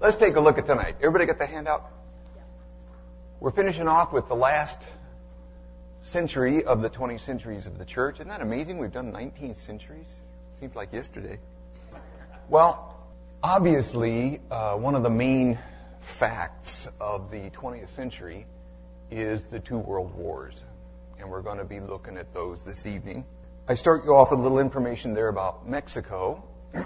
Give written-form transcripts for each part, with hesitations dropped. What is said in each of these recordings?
Let's take a look at tonight. Everybody get the handout? We're finishing off with the last century of the 20 centuries of the church. Isn't that amazing? We've done 19 centuries. Seems like yesterday. Well, obviously, one of the main facts of the 20th century is the two world wars. And we're going to be looking at those this evening. I start you off with a little information there about Mexico.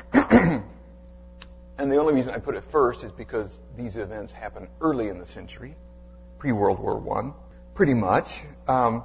And the only reason I put it first is because these events happened early in the century, pre-World War I, pretty much. From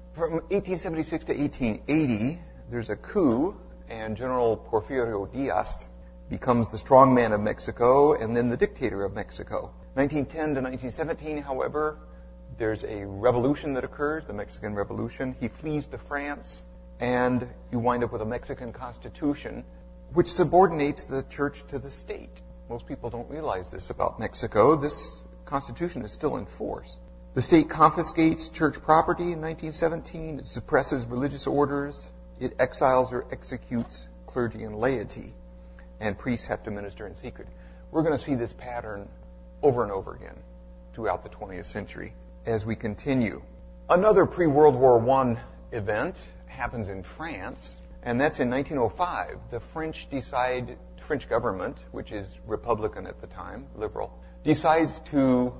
1876 to 1880, there's a coup, and General Porfirio Diaz becomes the strongman of Mexico and then the dictator of Mexico. 1910 to 1917, however, there's a revolution that occurs, the Mexican Revolution. He flees to France, and you wind up with a Mexican Constitution, which subordinates the church to the state. Most people don't realize this about Mexico. This constitution is still in force. The state confiscates church property in 1917. It suppresses religious orders. It exiles or executes clergy and laity. And priests have to minister in secret. We're going to see this pattern over and over again throughout the 20th century as we continue. Another pre-World War I event happens in France. And that's in 1905. The French government, which is Republican at the time, liberal, decides to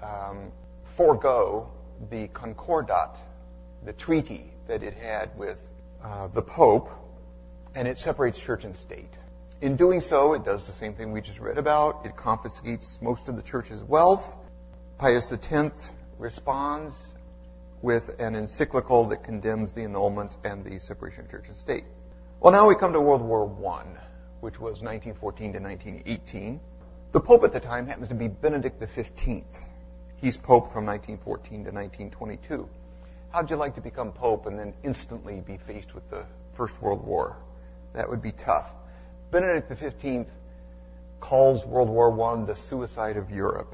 forego the Concordat, the treaty that it had with the Pope, and it separates church and state. In doing so, it does the same thing we just read about. It confiscates most of the church's wealth. Pius X responds with an encyclical that condemns the annulment and the separation of church and state. Well, now we come to World War I, which was 1914 to 1918. The Pope at the time happens to be Benedict XV. He's Pope from 1914 to 1922. How'd you like to become Pope and then instantly be faced with the First World War? That would be tough. Benedict XV calls World War I the suicide of Europe.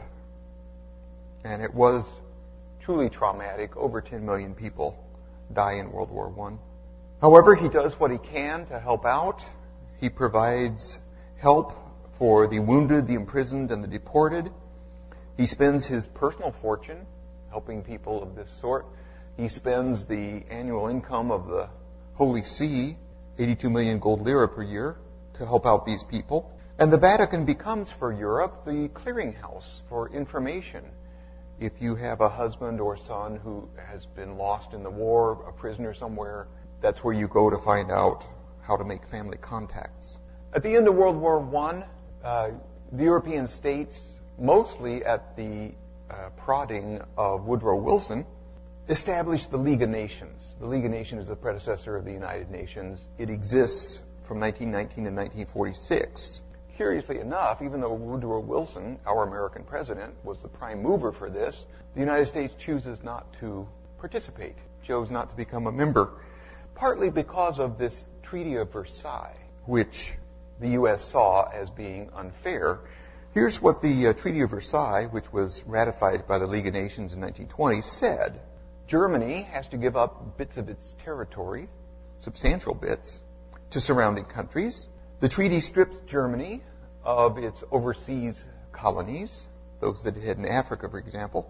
And it was truly traumatic. Over 10 million people die in World War I. However, he does what he can to help out. He provides help for the wounded, the imprisoned, and the deported. He spends his personal fortune helping people of this sort. He spends the annual income of the Holy See, 82 million gold lira per year, to help out these people. And the Vatican becomes for Europe the clearinghouse for information. If you have a husband or son who has been lost in the war, a prisoner somewhere, that's where you go to find out how to make family contacts. At the end of World War I, the European states, mostly at the prodding of Woodrow Wilson, established the League of Nations. The League of Nations is the predecessor of the United Nations. It exists from 1919 to 1946. Curiously enough, even though Woodrow Wilson, our American president, was the prime mover for this, the United States chooses not to participate, chose not to become a member, partly because of this Treaty of Versailles, which the U.S. saw as being unfair. Here's what the Treaty of Versailles, which was ratified by the League of Nations in 1920, said. Germany has to give up bits of its territory, substantial bits, to surrounding countries. The treaty strips Germany of its overseas colonies, those that it had in Africa, for example.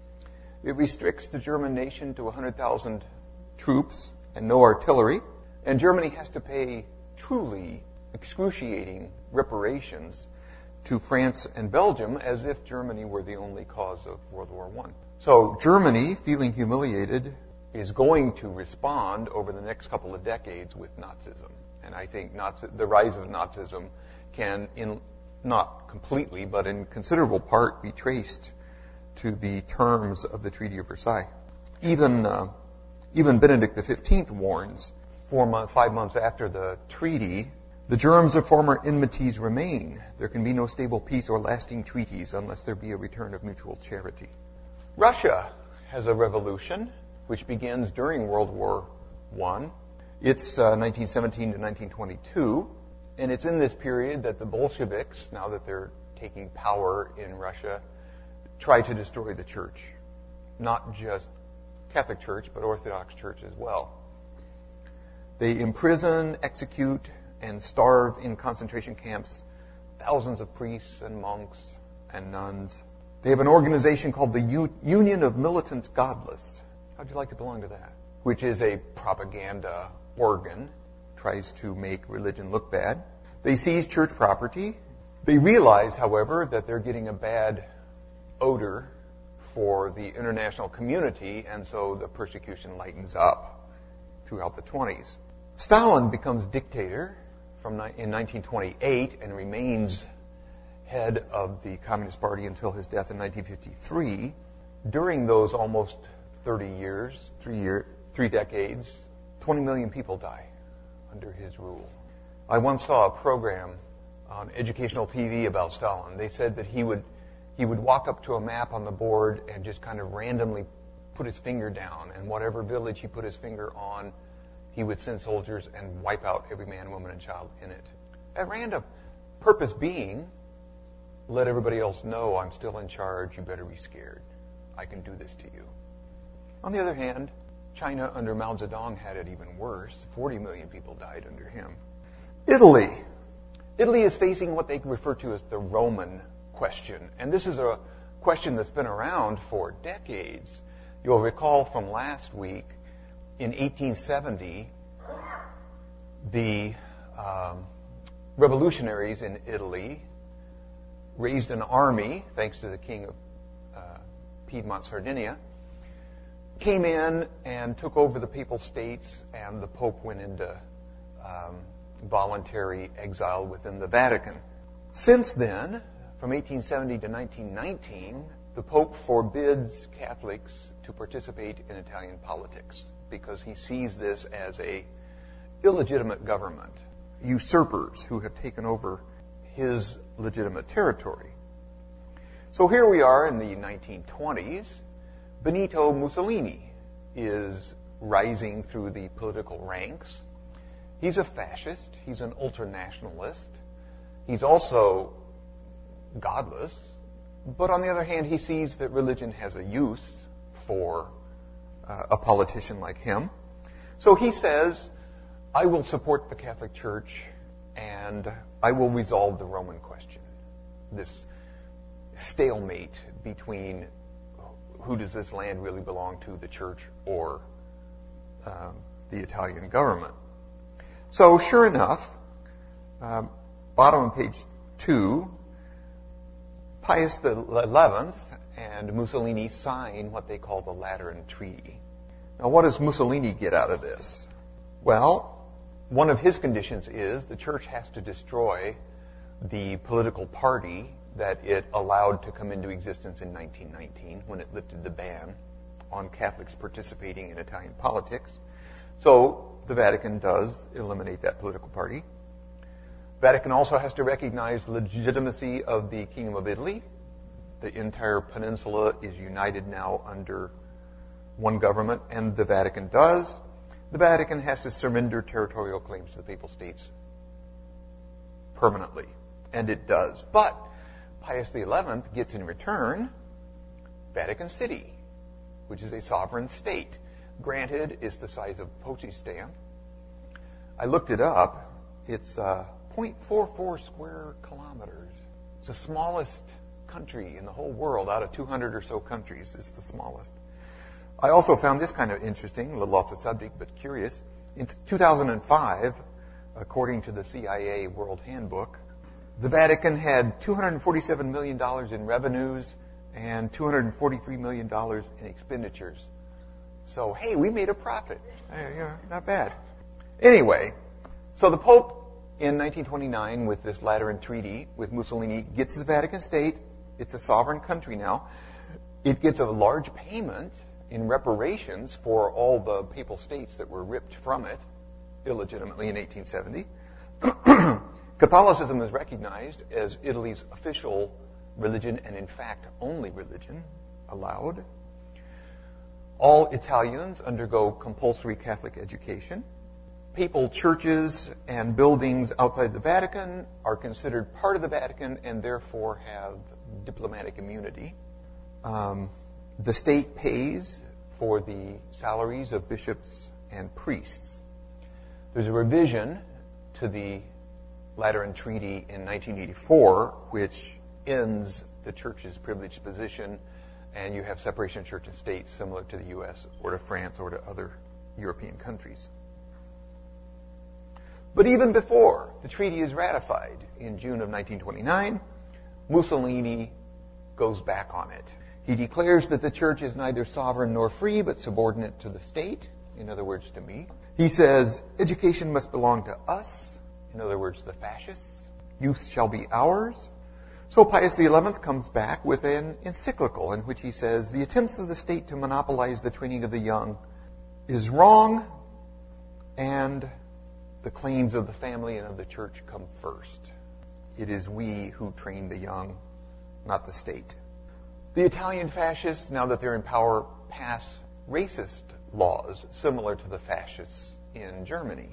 It restricts the German nation to 100,000 troops and no artillery. And Germany has to pay truly excruciating reparations to France and Belgium as if Germany were the only cause of World War I. So Germany, feeling humiliated, is going to respond over the next couple of decades with Nazism. And I think the rise of Nazism can, not completely, but in considerable part, be traced to the terms of the Treaty of Versailles. Even Benedict XV warns, 5 months after the treaty, the germs of former enmities remain. There can be no stable peace or lasting treaties unless there be a return of mutual charity. Russia has a revolution which begins during World War I. It's 1917 to 1922, and it's in this period that the Bolsheviks, now that they're taking power in Russia, try to destroy the church. Not just Catholic Church, but Orthodox Church as well. They imprison, execute, and starve in concentration camps thousands of priests and monks and nuns. They have an organization called the Union of Militant Godless. How'd you like to belong to that? Which is a propaganda organ, tries to make religion look bad. They seize church property. They realize, however, that they're getting a bad odor for the international community, and so the persecution lightens up throughout the 20s. Stalin becomes dictator in 1928 and remains head of the Communist Party until his death in 1953. During those almost 30 years, three decades, 20 million people die under his rule. I once saw a program on educational TV about Stalin. They said that he would walk up to a map on the board and just kind of randomly put his finger down, and whatever village he put his finger on, he would send soldiers and wipe out every man, woman, and child in it. At random. Purpose being, let everybody else know I'm still in charge, you better be scared. I can do this to you. On the other hand, China under Mao Zedong had it even worse. 40 million people died under him. Italy. Italy is facing what they refer to as the Roman question. And this is a question that's been around for decades. You'll recall from last week, in 1870, the revolutionaries in Italy raised an army, thanks to the king of Piedmont, Sardinia, came in and took over the papal states, and the Pope went into voluntary exile within the Vatican. Since then, from 1870 to 1919, the Pope forbids Catholics to participate in Italian politics because he sees this as a illegitimate government, usurpers who have taken over his legitimate territory. So here we are in the 1920s. Benito Mussolini is rising through the political ranks. He's a fascist. He's an ultranationalist. He's also godless. But on the other hand, he sees that religion has a use for a politician like him. So he says, I will support the Catholic Church and I will resolve the Roman question. This stalemate between who does this land really belong to, the church or the Italian government. So sure enough, bottom of page 2, Pius XI and Mussolini sign what they call the Lateran Treaty. Now what does Mussolini get out of this? Well, one of his conditions is the church has to destroy the political party that it allowed to come into existence in 1919 when it lifted the ban on Catholics participating in Italian politics. So the Vatican does eliminate that political party. Vatican also has to recognize the legitimacy of the Kingdom of Italy. The entire peninsula is united now under one government, and the Vatican does. The Vatican has to surrender territorial claims to the Papal States permanently, and it does. But Pius XI gets in return Vatican City, which is a sovereign state. Granted, it's the size of postage stamp. I looked it up. It's 0.44 square kilometers. It's the smallest country in the whole world. Out of 200 or so countries, it's the smallest. I also found this kind of interesting, a little off the subject, but curious. In 2005, according to the CIA World Handbook, the Vatican had $247 million in revenues and $243 million in expenditures. So, hey, we made a profit. Not bad. Anyway, so the Pope in 1929, with this Lateran Treaty with Mussolini, gets the Vatican State. It's a sovereign country now. It gets a large payment in reparations for all the papal states that were ripped from it illegitimately in 1870. Catholicism is recognized as Italy's official religion and, in fact, only religion allowed. All Italians undergo compulsory Catholic education. Papal churches and buildings outside the Vatican are considered part of the Vatican and therefore have diplomatic immunity. The state pays for the salaries of bishops and priests. There's a revision to the Lateran Treaty in 1984, which ends the church's privileged position, and you have separation of church and state similar to the U.S. or to France or to other European countries. But even before the treaty is ratified in June of 1929, Mussolini goes back on it. He declares that the church is neither sovereign nor free, but subordinate to the state, in other words, to me. He says, education must belong to us, in other words, the fascists. Youth shall be ours. So Pius XI comes back with an encyclical in which he says, the attempts of the state to monopolize the training of the young is wrong, and the claims of the family and of the church come first. It is we who train the young, not the state. The Italian fascists, now that they're in power, pass racist laws similar to the fascists in Germany.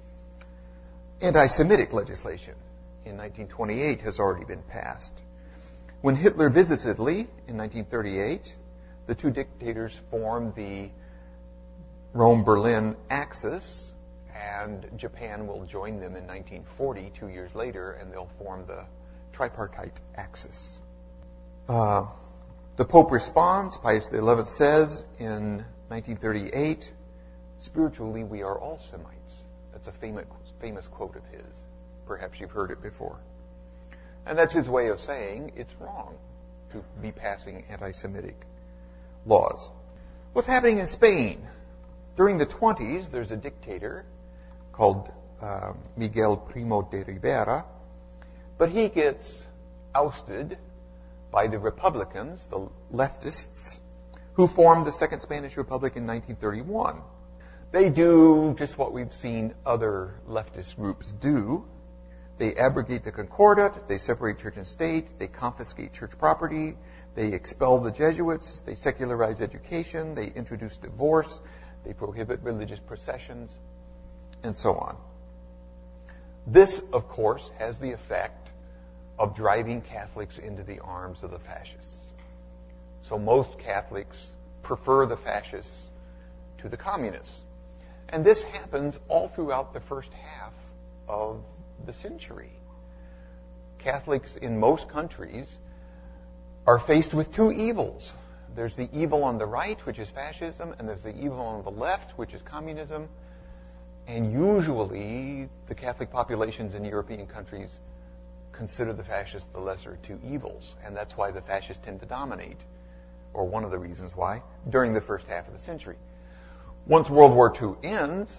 Anti-Semitic legislation in 1928 has already been passed. When Hitler visits Italy in 1938, the two dictators form the Rome-Berlin Axis, and Japan will join them in 1940, 2 years later, and they'll form the Tripartite Axis. The Pope responds. Pius XI says in 1938, spiritually we are all Semites. That's a famous quote of his. Perhaps you've heard it before. And that's his way of saying it's wrong to be passing anti-Semitic laws. What's happening in Spain? During the 20s, there's a dictator called Miguel Primo de Rivera, but he gets ousted by the Republicans, the leftists, who formed the Second Spanish Republic in 1931. They do just what we've seen other leftist groups do. They abrogate the Concordat, they separate church and state, they confiscate church property, they expel the Jesuits, they secularize education, they introduce divorce, they prohibit religious processions, and so on. This, of course, has the effect of driving Catholics into the arms of the fascists. So most Catholics prefer the fascists to the communists. And this happens all throughout the first half of the century. Catholics in most countries are faced with two evils. There's the evil on the right, which is fascism, and there's the evil on the left, which is communism. And usually the Catholic populations in European countries consider the fascists the lesser of two evils. And that's why the fascists tend to dominate, or one of the reasons why, during the first half of the century. Once World War II ends,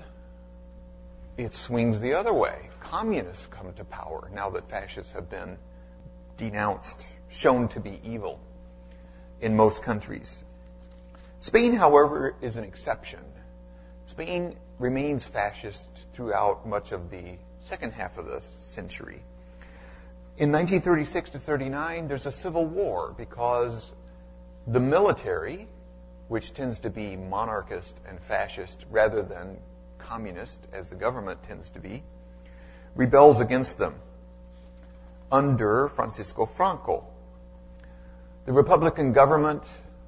it swings the other way. Communists come to power now that fascists have been denounced, shown to be evil in most countries. Spain, however, is an exception. Spain remains fascist throughout much of the second half of the century. In 1936 to 39, there's a civil war because the military, which tends to be monarchist and fascist rather than communist, as the government tends to be, rebels against them under Francisco Franco. The Republican government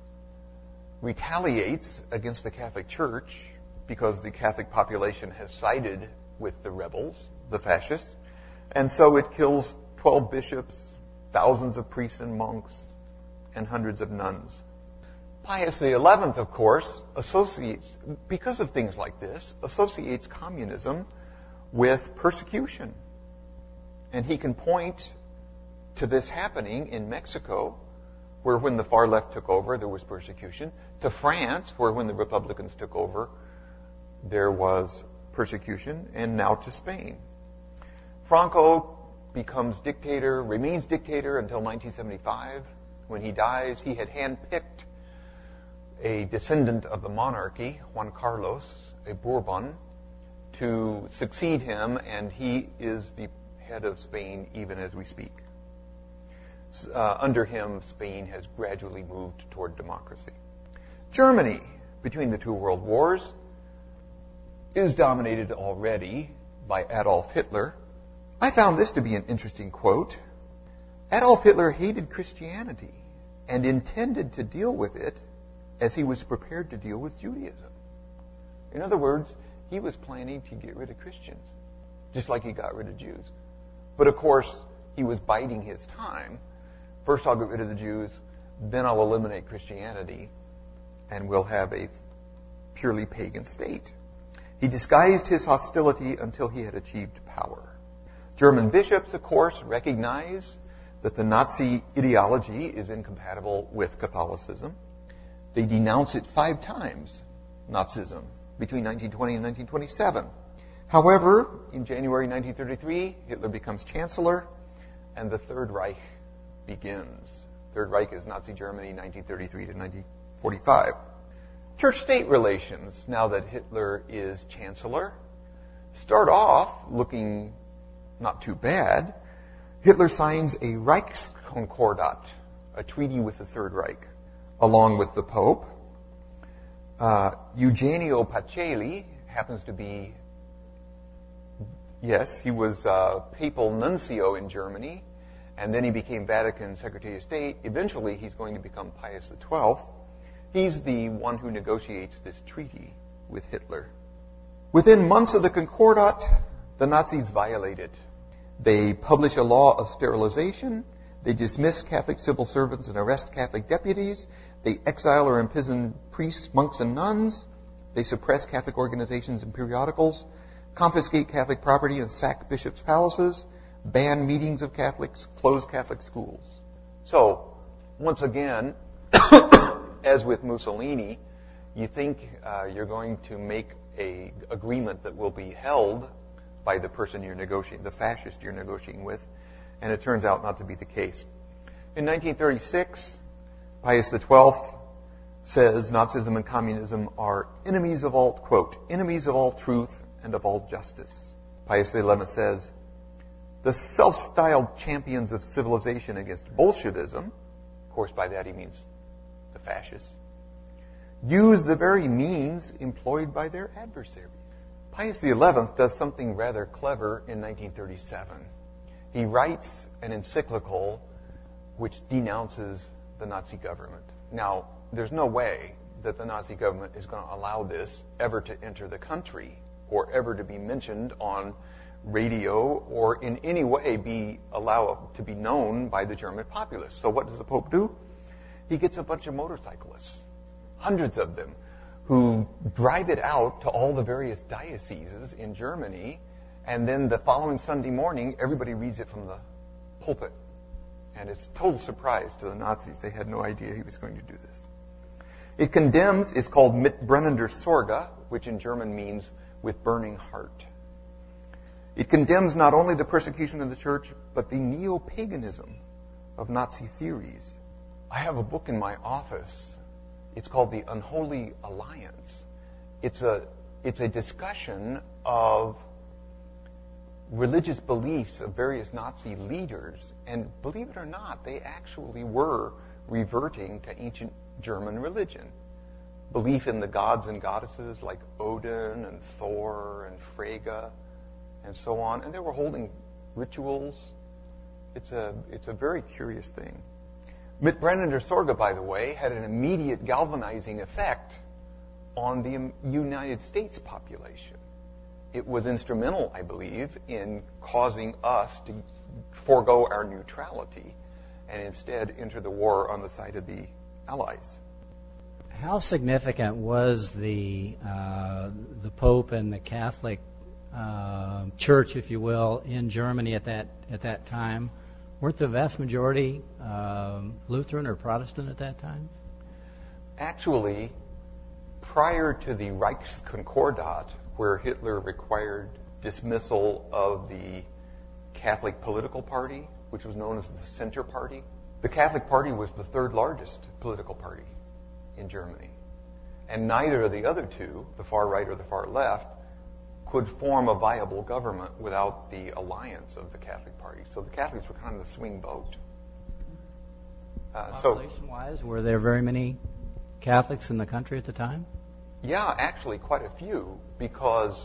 retaliates against the Catholic Church because the Catholic population has sided with the rebels, the fascists, and so it kills 12 bishops, thousands of priests and monks, and hundreds of nuns. Pius XI, of course, because of things like this, associates communism with persecution. And he can point to this happening in Mexico, where when the far left took over, there was persecution, to France, where when the Republicans took over, there was persecution, and now to Spain. Franco becomes dictator, remains dictator until 1975. When he dies, he had handpicked a descendant of the monarchy, Juan Carlos, a Bourbon, to succeed him, and he is the head of Spain even as we speak. Under him, Spain has gradually moved toward democracy. Germany, between the two world wars, is dominated already by Adolf Hitler. I found this to be an interesting quote. Adolf Hitler hated Christianity and intended to deal with it as he was prepared to deal with Judaism. In other words, he was planning to get rid of Christians, just like he got rid of Jews. But of course, he was biding his time First I'll get rid of the Jews, then I'll eliminate Christianity, and we'll have a purely pagan state. He disguised his hostility until he had achieved power. German bishops, of course, recognize that the Nazi ideology is incompatible with Catholicism. They denounce it 5 times, Nazism, between 1920 and 1927. However, in January 1933, Hitler becomes chancellor, and the Third Reich begins. Third Reich is Nazi Germany, 1933 to 1945. Church-state relations, now that Hitler is chancellor, start off looking not too bad. Hitler signs a Reichskonkordat, a treaty with the Third Reich, along with the Pope. Eugenio Pacelli happens to be, yes, he was papal nuncio in Germany, and then he became Vatican Secretary of State. Eventually, he's going to become Pius XII. He's the one who negotiates this treaty with Hitler. Within months of the Concordat, the Nazis violate it. They publish a law of sterilization. They dismiss Catholic civil servants and arrest Catholic deputies. They exile or imprison priests, monks, and nuns. They suppress Catholic organizations and periodicals, confiscate Catholic property and sack bishops' palaces, ban meetings of Catholics, close Catholic schools. So, once again, as with Mussolini, you think you're going to make an agreement that will be held by the person you're negotiating, the fascist you're negotiating with, and it turns out not to be the case. In 1936, Pius XII says Nazism and communism are enemies of all, quote, enemies of all truth and of all justice. Pius XI says, the self-styled champions of civilization against Bolshevism, of course by that he means the fascists, use the very means employed by their adversaries. Pius XI does something rather clever in 1937. He writes an encyclical which denounces the Nazi government. Now, there's no way that the Nazi government is going to allow this ever to enter the country or ever to be mentioned on radio or in any way be allowed to be known by the German populace. So what does the Pope do? He gets a bunch of motorcyclists, hundreds of them, who drive it out to all the various dioceses in Germany, and then the following Sunday morning, everybody reads it from the pulpit. And it's a total surprise to the Nazis. They had no idea he was going to do this. It condemns, it's called mit brennender Sorge, which in German means with burning heart. It condemns not only the persecution of the church, but the neo-paganism of Nazi theories. I have a book in my office. It's called The Unholy Alliance. It's a discussion of religious beliefs of various Nazi leaders. And believe it or not, they actually were reverting to ancient German religion. Belief in the gods and goddesses like Odin and Thor and Freyja and so on. And they were holding rituals. It's a very curious thing. Mit brennender Sorge, by the way, had an immediate galvanizing effect on the United States population. It was instrumental, I believe, in causing us to forego our neutrality and instead enter the war on the side of the Allies. How significant was the Pope and the Catholic Church, if you will, in Germany at that time? Weren't the vast majority Lutheran or Protestant at that time? Actually, prior to the Reichskonkordat, where Hitler required dismissal of the Catholic political party, which was known as the Center Party, the Catholic Party was the third largest political party in Germany. And neither of the other two, the far right or the far left, could form a viable government without the alliance of the Catholic Party. So the Catholics were kind of the swing vote. Population-wise, were there very many Catholics in the country at the time? Yeah, actually quite a few, because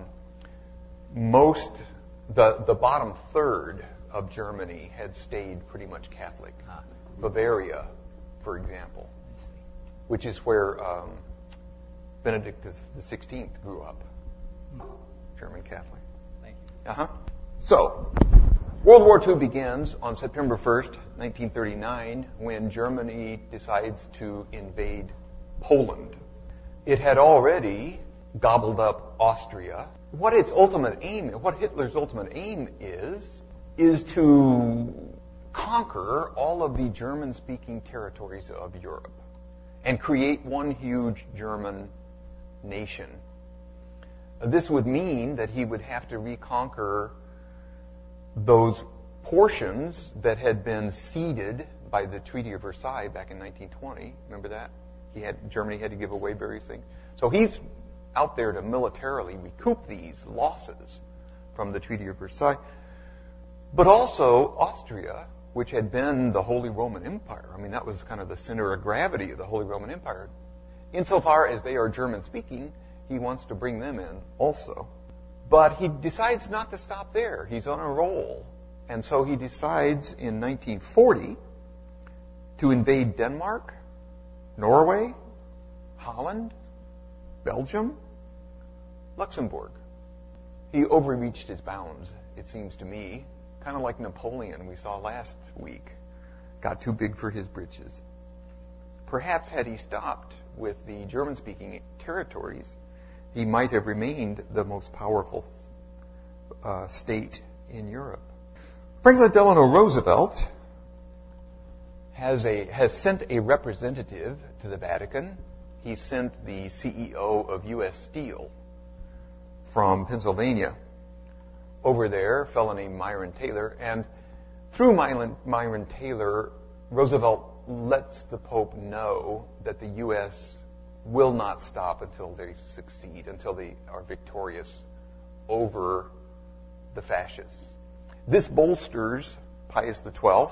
the bottom third of Germany had stayed pretty much Catholic. Bavaria, for example, which is where Benedict XVI grew up. German Catholic. Thank you. So, World War II begins on September 1st, 1939, when Germany decides to invade Poland. It had already gobbled up Austria. What Hitler's ultimate aim is to conquer all of the German-speaking territories of Europe and create one huge German nation. This would mean that he would have to reconquer those portions that had been ceded by the Treaty of Versailles back in 1920. Remember that? Germany had to give away various things. So he's out there to militarily recoup these losses from the Treaty of Versailles. But also Austria, which had been the Holy Roman Empire. I mean, that was kind of the center of gravity of the Holy Roman Empire. Insofar as they are German-speaking, he wants to bring them in also. But he decides not to stop there. He's on a roll. And so he decides in 1940 to invade Denmark, Norway, Holland, Belgium, Luxembourg. He overreached his bounds, it seems to me, kind of like Napoleon we saw last week. Got too big for his britches. Perhaps had he stopped with the German-speaking territories, he might have remained the most powerful state in Europe. Franklin Delano Roosevelt has sent a representative to the Vatican. He sent the CEO of U.S. Steel from Pennsylvania over there, a fellow named Myron Taylor. And through Myron Taylor, Roosevelt lets the Pope know that the U.S. will not stop until they succeed, until they are victorious over the fascists. This bolsters Pius XII,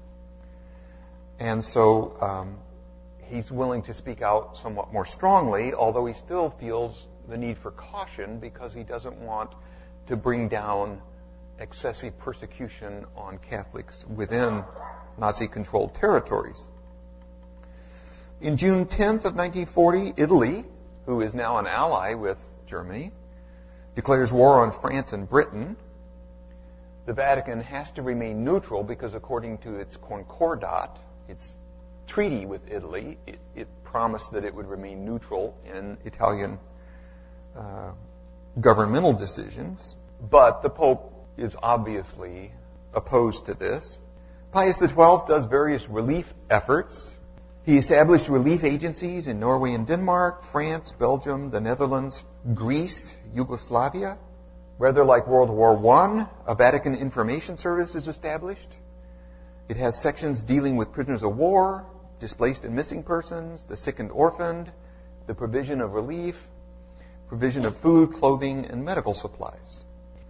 and so he's willing to speak out somewhat more strongly, although he still feels the need for caution because he doesn't want to bring down excessive persecution on Catholics within Nazi-controlled territories. In June 10th of 1940, Italy, who is now an ally with Germany, declares war on France and Britain. The Vatican has to remain neutral because according to its Concordat, its treaty with Italy, it promised that it would remain neutral in Italian governmental decisions. But the Pope is obviously opposed to this. Pius XII does various relief efforts. He established relief agencies in Norway and Denmark, France, Belgium, the Netherlands, Greece, Yugoslavia. Rather like World War I, a Vatican information service is established. It has sections dealing with prisoners of war, displaced and missing persons, the sick and orphaned, the provision of relief, provision of food, clothing, and medical supplies.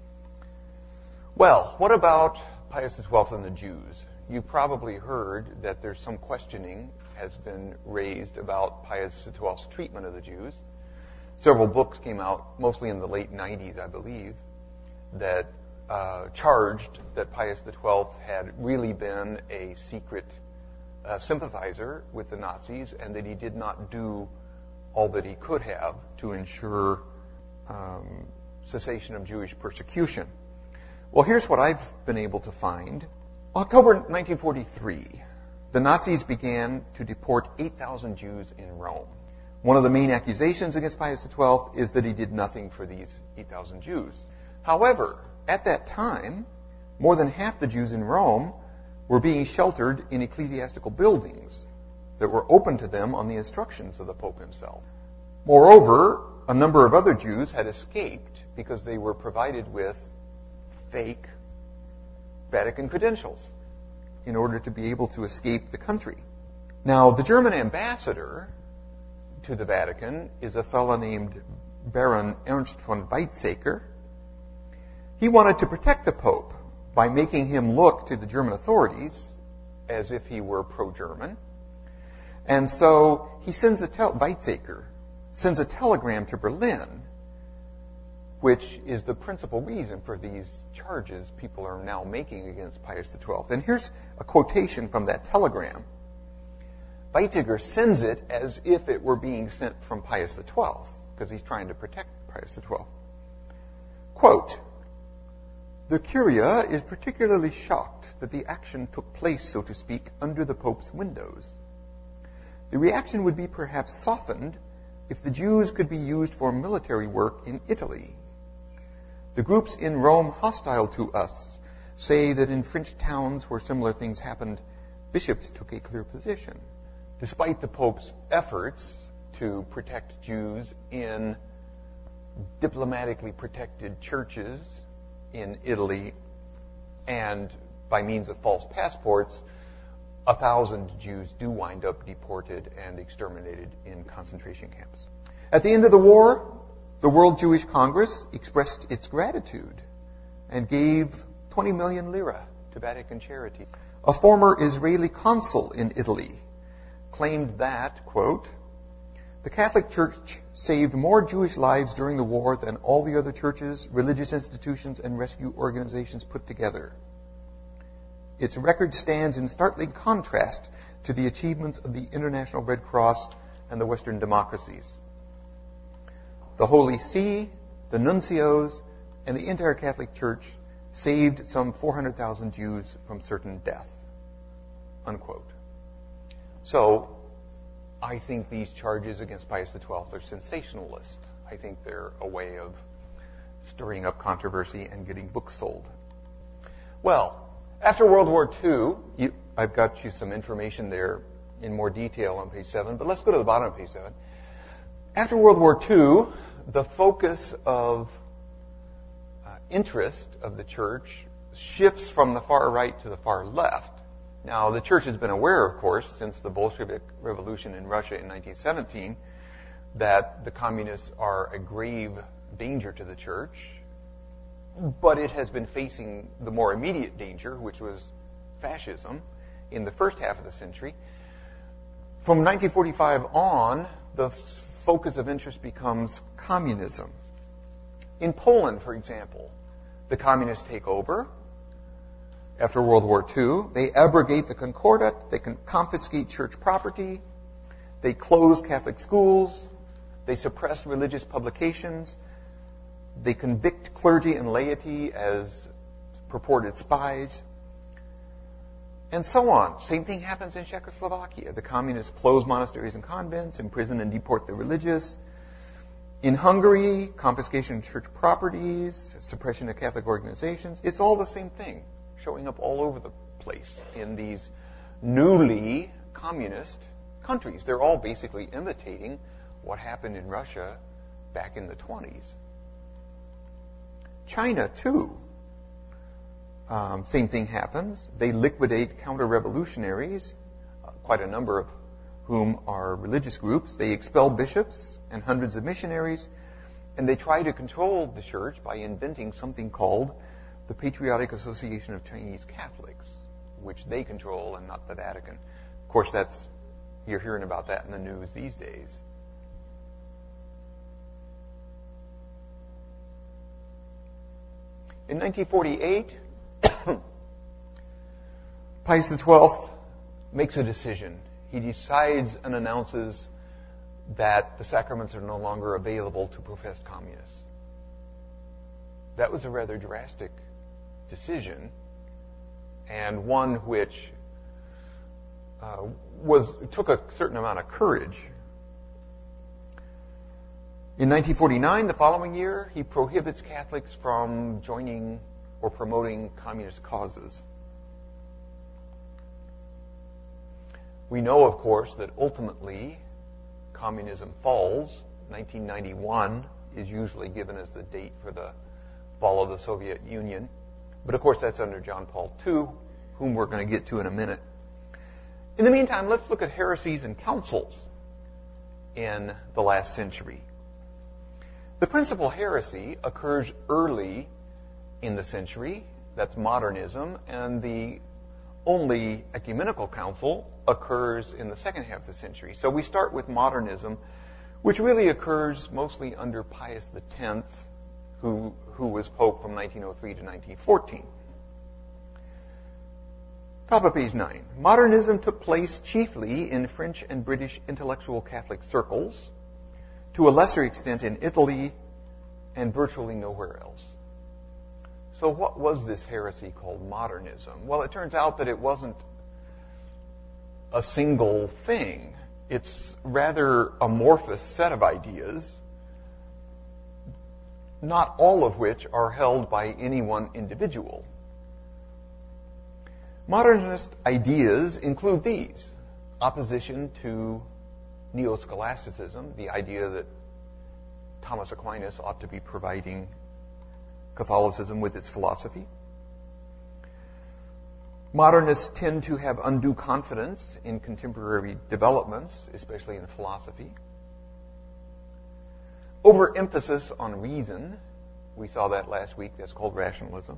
Well, what about Pius XII and the Jews? You've probably heard that there's some questioning has been raised about Pius XII's treatment of the Jews. Several books came out, mostly in the late 90s, I believe, that charged that Pius XII had really been a secret sympathizer with the Nazis and that he did not do all that he could have to ensure cessation of Jewish persecution. Well, here's what I've been able to find. October 1943, the Nazis began to deport 8,000 Jews in Rome. One of the main accusations against Pius XII is that he did nothing for these 8,000 Jews. However, at that time, more than half the Jews in Rome were being sheltered in ecclesiastical buildings that were open to them on the instructions of the Pope himself. Moreover, a number of other Jews had escaped because they were provided with fake Vatican credentials in order to be able to escape the country. Now, the German ambassador to the Vatican is a fellow named Baron Ernst von Weizsäcker. He wanted to protect the Pope by making him look to the German authorities as if he were pro-German. And so he sends Weizsäcker sends a telegram to Berlin, which is the principal reason for these charges people are now making against Pius XII. And here's a quotation from that telegram. Weizsäcker sends it as if it were being sent from Pius XII, because he's trying to protect Pius XII. Quote, The Curia is particularly shocked that the action took place, so to speak, under the Pope's windows. The reaction would be perhaps softened if the Jews could be used for military work in Italy. The groups in Rome hostile to us say that in French towns where similar things happened, bishops took a clear position. Despite the Pope's efforts to protect Jews in diplomatically protected churches in Italy and by means of false passports, 1,000 Jews do wind up deported and exterminated in concentration camps. At the end of the war, the World Jewish Congress expressed its gratitude and gave 20 million lira to Vatican charity. A former Israeli consul in Italy claimed that, quote, the Catholic Church saved more Jewish lives during the war than all the other churches, religious institutions, and rescue organizations put together. Its record stands in startling contrast to the achievements of the International Red Cross and the Western democracies. The Holy See, the nuncios, and the entire Catholic Church saved some 400,000 Jews from certain death. Unquote. So, I think these charges against Pius XII are sensationalist. I think they're a way of stirring up controversy and getting books sold. Well, after World War II, I've got you some information there in more detail on page 7, but let's go to the bottom of page 7. After World War II, the focus of interest of the church shifts from the far right to the far left. Now, the church has been aware, of course, since the Bolshevik Revolution in Russia in 1917, that the communists are a grave danger to the church, but it has been facing the more immediate danger, which was fascism, in the first half of the century. From 1945 on, the focus of interest becomes communism. In Poland, for example, the communists take over after World War II. They abrogate the Concordat. They can confiscate church property. They close Catholic schools. They suppress religious publications. They convict clergy and laity as purported spies. And so on. Same thing happens in Czechoslovakia. The communists close monasteries and convents, imprison and deport the religious. In Hungary, confiscation of church properties, suppression of Catholic organizations. It's all the same thing, showing up all over the place in these newly communist countries. They're all basically imitating what happened in Russia back in the 20s. China, too. Same thing happens. They liquidate counter-revolutionaries, quite a number of whom are religious groups. They expel bishops and hundreds of missionaries, and they try to control the church by inventing something called the Patriotic Association of Chinese Catholics, which they control and not the Vatican. Of course, you're hearing about that in the news these days. In 1948, Pius XII makes a decision. He decides and announces that the sacraments are no longer available to professed communists. That was a rather drastic decision, and one which took a certain amount of courage. In 1949, the following year, he prohibits Catholics from joining or promoting communist causes. We know, of course, that ultimately communism falls. 1991 is usually given as the date for the fall of the Soviet Union. But of course, that's under John Paul II, whom we're going to get to in a minute. In the meantime, let's look at heresies and councils in the last century. The principal heresy occurs early in the century. That's modernism. And the only ecumenical council occurs in the second half of the century. So we start with modernism, which really occurs mostly under Pius X, who was Pope from 1903 to 1914. Top of page 9. Modernism took place chiefly in French and British intellectual Catholic circles, to a lesser extent in Italy, and virtually nowhere else. So what was this heresy called modernism? Well, it turns out that it wasn't a single thing. It's rather amorphous set of ideas, not all of which are held by any one individual. Modernist ideas include these: opposition to neo-scholasticism, the idea that Thomas Aquinas ought to be providing Catholicism with its philosophy. Modernists tend to have undue confidence in contemporary developments, especially in philosophy. Overemphasis on reason. We saw that last week. That's called rationalism.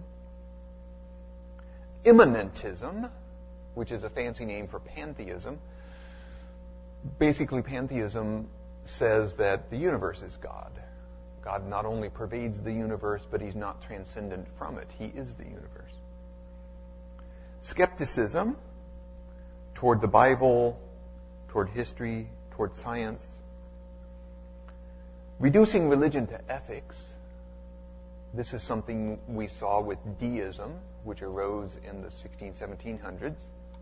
Immanentism, which is a fancy name for pantheism. Basically, pantheism says that the universe is God. God not only pervades the universe, but he's not transcendent from it. He is the universe. Skepticism toward the Bible, toward history, toward science. Reducing religion to ethics. This is something we saw with deism, which arose in the 1700s.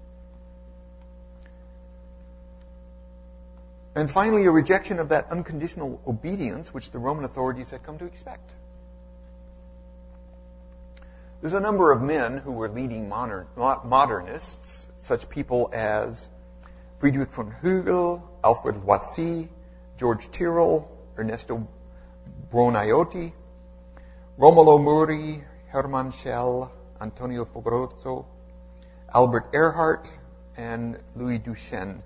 And finally, a rejection of that unconditional obedience which the Roman authorities had come to expect. There's a number of men who were leading modernists, such people as Friedrich von Hegel, Alfred Loisy, George Tyrrell, Ernesto Buonaiuti, Romolo Muri, Hermann Schell, Antonio Fogozzo, Albert Ehrhart, and Louis Duchesne.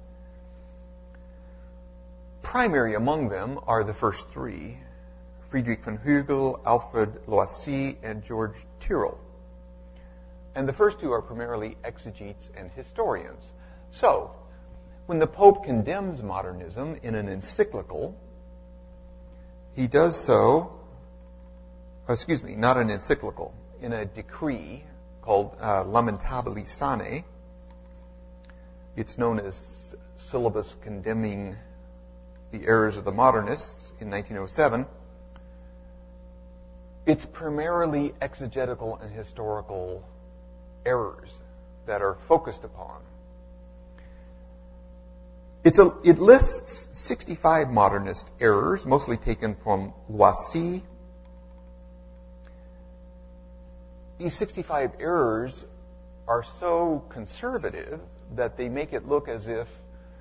Primary among them are the first three: Friedrich von Hegel, Alfred Loisy, and George Tyrrell. And the first two are primarily exegetes and historians. So, when the Pope condemns modernism in an encyclical, he does so, not an encyclical, in a decree called Lamentabili Sane. It's known as Syllabus Condemning the Errors of the Modernists in 1907. It's primarily exegetical and historical errors that are focused upon. It lists 65 modernist errors, mostly taken from Loisy. These 65 errors are so conservative that they make it look as if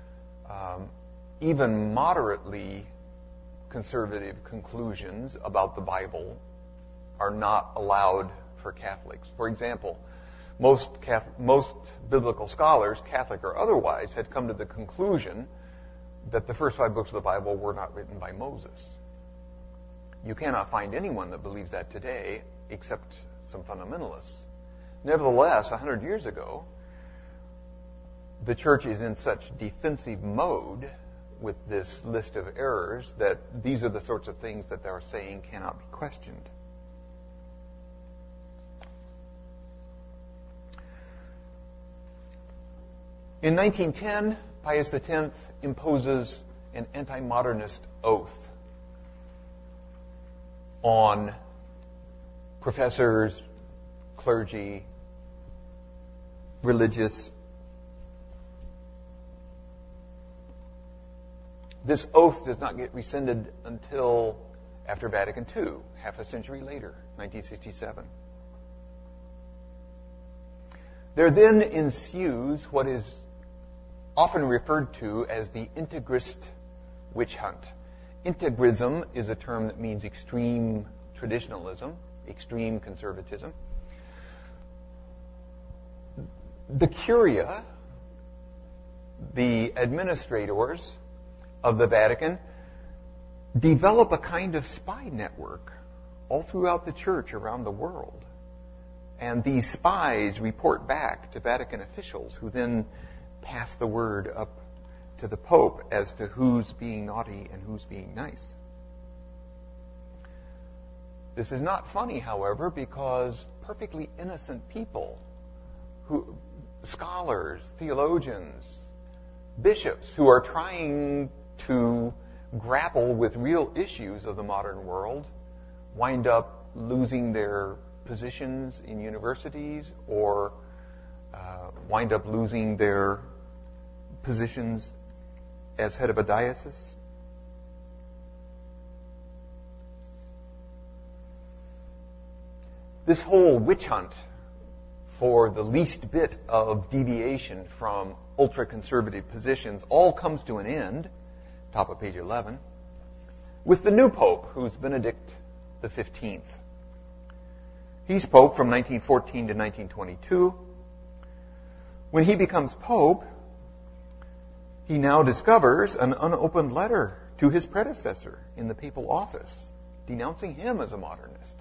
even moderately conservative conclusions about the Bible are not allowed for Catholics. For example, most biblical scholars, Catholic or otherwise, had come to the conclusion that the first 5 books of the Bible were not written by Moses. You cannot find anyone that believes that today except some fundamentalists. Nevertheless, 100 years ago, the church is in such defensive mode with this list of errors that these are the sorts of things that they're saying cannot be questioned. In 1910, Pius X imposes an anti-modernist oath on professors, clergy, religious. This oath does not get rescinded until after Vatican II, half a century later, 1967. There then ensues what is often referred to as the integrist witch hunt. Integrism is a term that means extreme traditionalism, extreme conservatism. The Curia, the administrators of the Vatican, develop a kind of spy network all throughout the church around the world. And these spies report back to Vatican officials who then pass the word up to the Pope as to who's being naughty and who's being nice. This is not funny, however, because perfectly innocent people, scholars, theologians, bishops who are trying to grapple with real issues of the modern world, wind up losing their positions in universities or wind up losing their positions as head of a diocese. This whole witch hunt for the least bit of deviation from ultra-conservative positions all comes to an end, top of page 11, with the new pope, who's Benedict the 15th. He's pope from 1914 to 1922. When he becomes pope, he now discovers an unopened letter to his predecessor in the papal office, denouncing him as a modernist.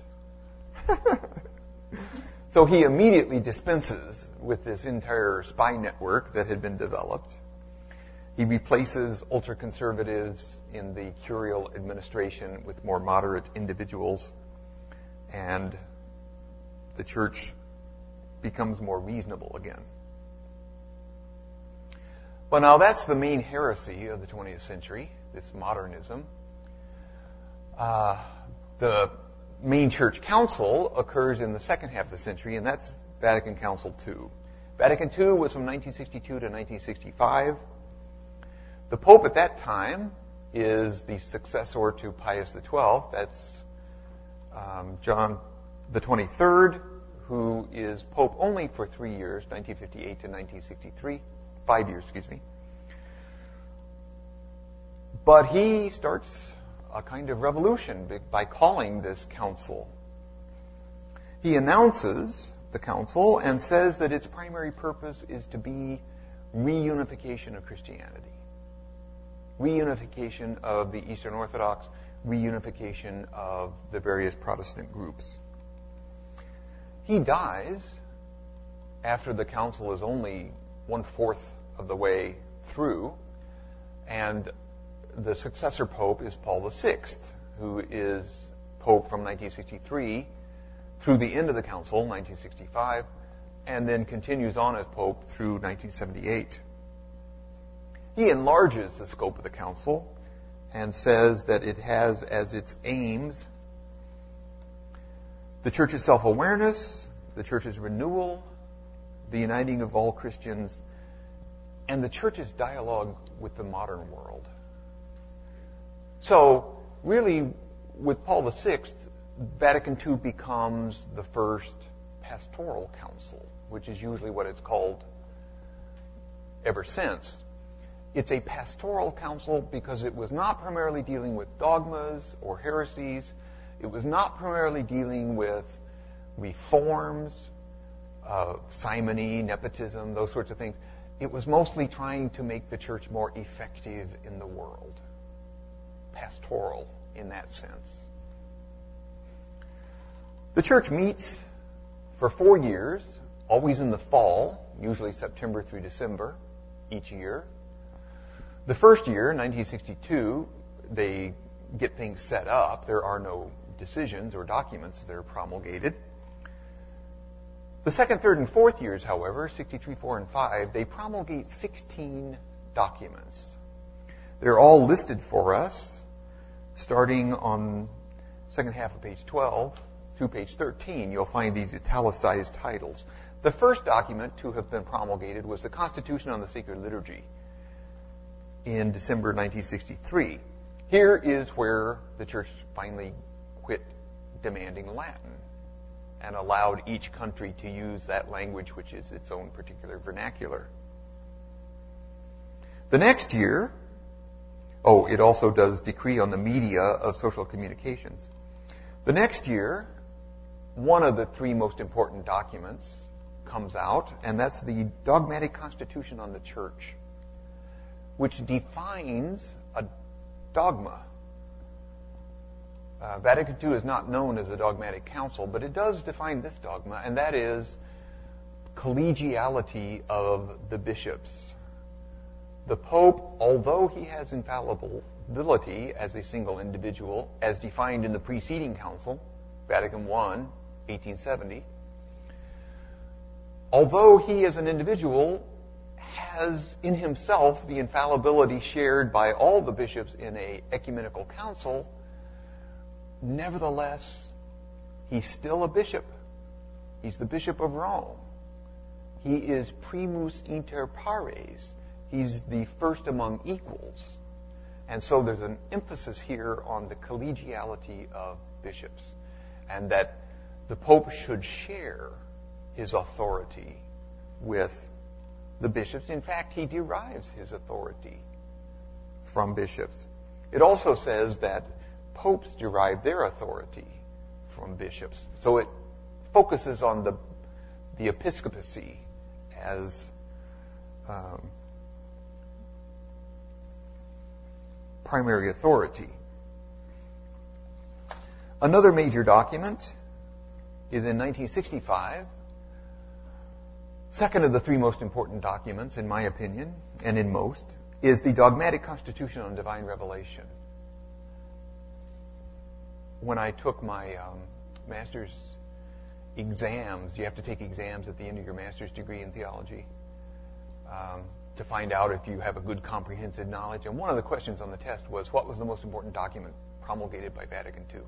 So he immediately dispenses with this entire spy network that had been developed. He replaces ultra-conservatives in the curial administration with more moderate individuals, and the church becomes more reasonable again. Well, now that's the main heresy of the 20th century, this modernism. The main church council occurs in the second half of the century, and that's Vatican Council II. Vatican II was from 1962 to 1965. The Pope at that time is the successor to Pius XII. That's John the 23rd, who is Pope only for 3 years, 1958 to 1963. 5 years, excuse me. But he starts a kind of revolution by calling this council. He announces the council and says that its primary purpose is to be reunification of Christianity. Reunification of the Eastern Orthodox, reunification of the various Protestant groups. He dies after the council is only 1/4 of the way through, and the successor pope is Paul VI, who is pope from 1963 through the end of the council, 1965, and then continues on as pope through 1978. He enlarges the scope of the council and says that it has as its aims the church's self-awareness, the church's renewal, the uniting of all Christians, and the church's dialogue with the modern world. So, really, with Paul VI, Vatican II becomes the first pastoral council, which is usually what it's called ever since. It's a pastoral council because it was not primarily dealing with dogmas or heresies. It was not primarily dealing with reforms, simony, nepotism, those sorts of things. It was mostly trying to make the church more effective in the world. Pastoral in that sense. The church meets for 4 years, always in the fall, usually September through December each year. The first year, 1962, they get things set up. There are no decisions or documents that are promulgated. The second, third, and fourth years, however, 63, 4, and 5, they promulgate 16 documents. They're all listed for us, starting on second half of page 12 through page 13. You'll find these italicized titles. The first document to have been promulgated was the Constitution on the Sacred Liturgy in December 1963. Here is where the church finally quit demanding Latin and allowed each country to use that language, which is its own particular vernacular. The next year, it also does decree on the media of social communications. The next year, one of the 3 most important documents comes out, and that's the Dogmatic Constitution on the Church, which defines a dogma. Vatican II is not known as a dogmatic council, but it does define this dogma, and that is collegiality of the bishops. The Pope, although he has infallibility as a single individual, as defined in the preceding council, Vatican I, 1870, although he as an individual has in himself the infallibility shared by all the bishops in an ecumenical council, nevertheless, he's still a bishop He's the Bishop of Rome. He is primus inter pares. He's the first among equals. And so there's an emphasis here on the collegiality of bishops, and that the Pope should share his authority with the bishops. In fact, he derives his authority from bishops. It also says that popes derive their authority from bishops. So it focuses on the episcopacy as primary authority. Another major document is in 1965. Second of the three most important documents, in my opinion, and in most, is the Dogmatic Constitution on Divine Revelation. When I took my master's exams, you have to take exams at the end of your master's degree in theology to find out if you have a good comprehensive knowledge. And one of the questions on the test was, what was the most important document promulgated by Vatican II?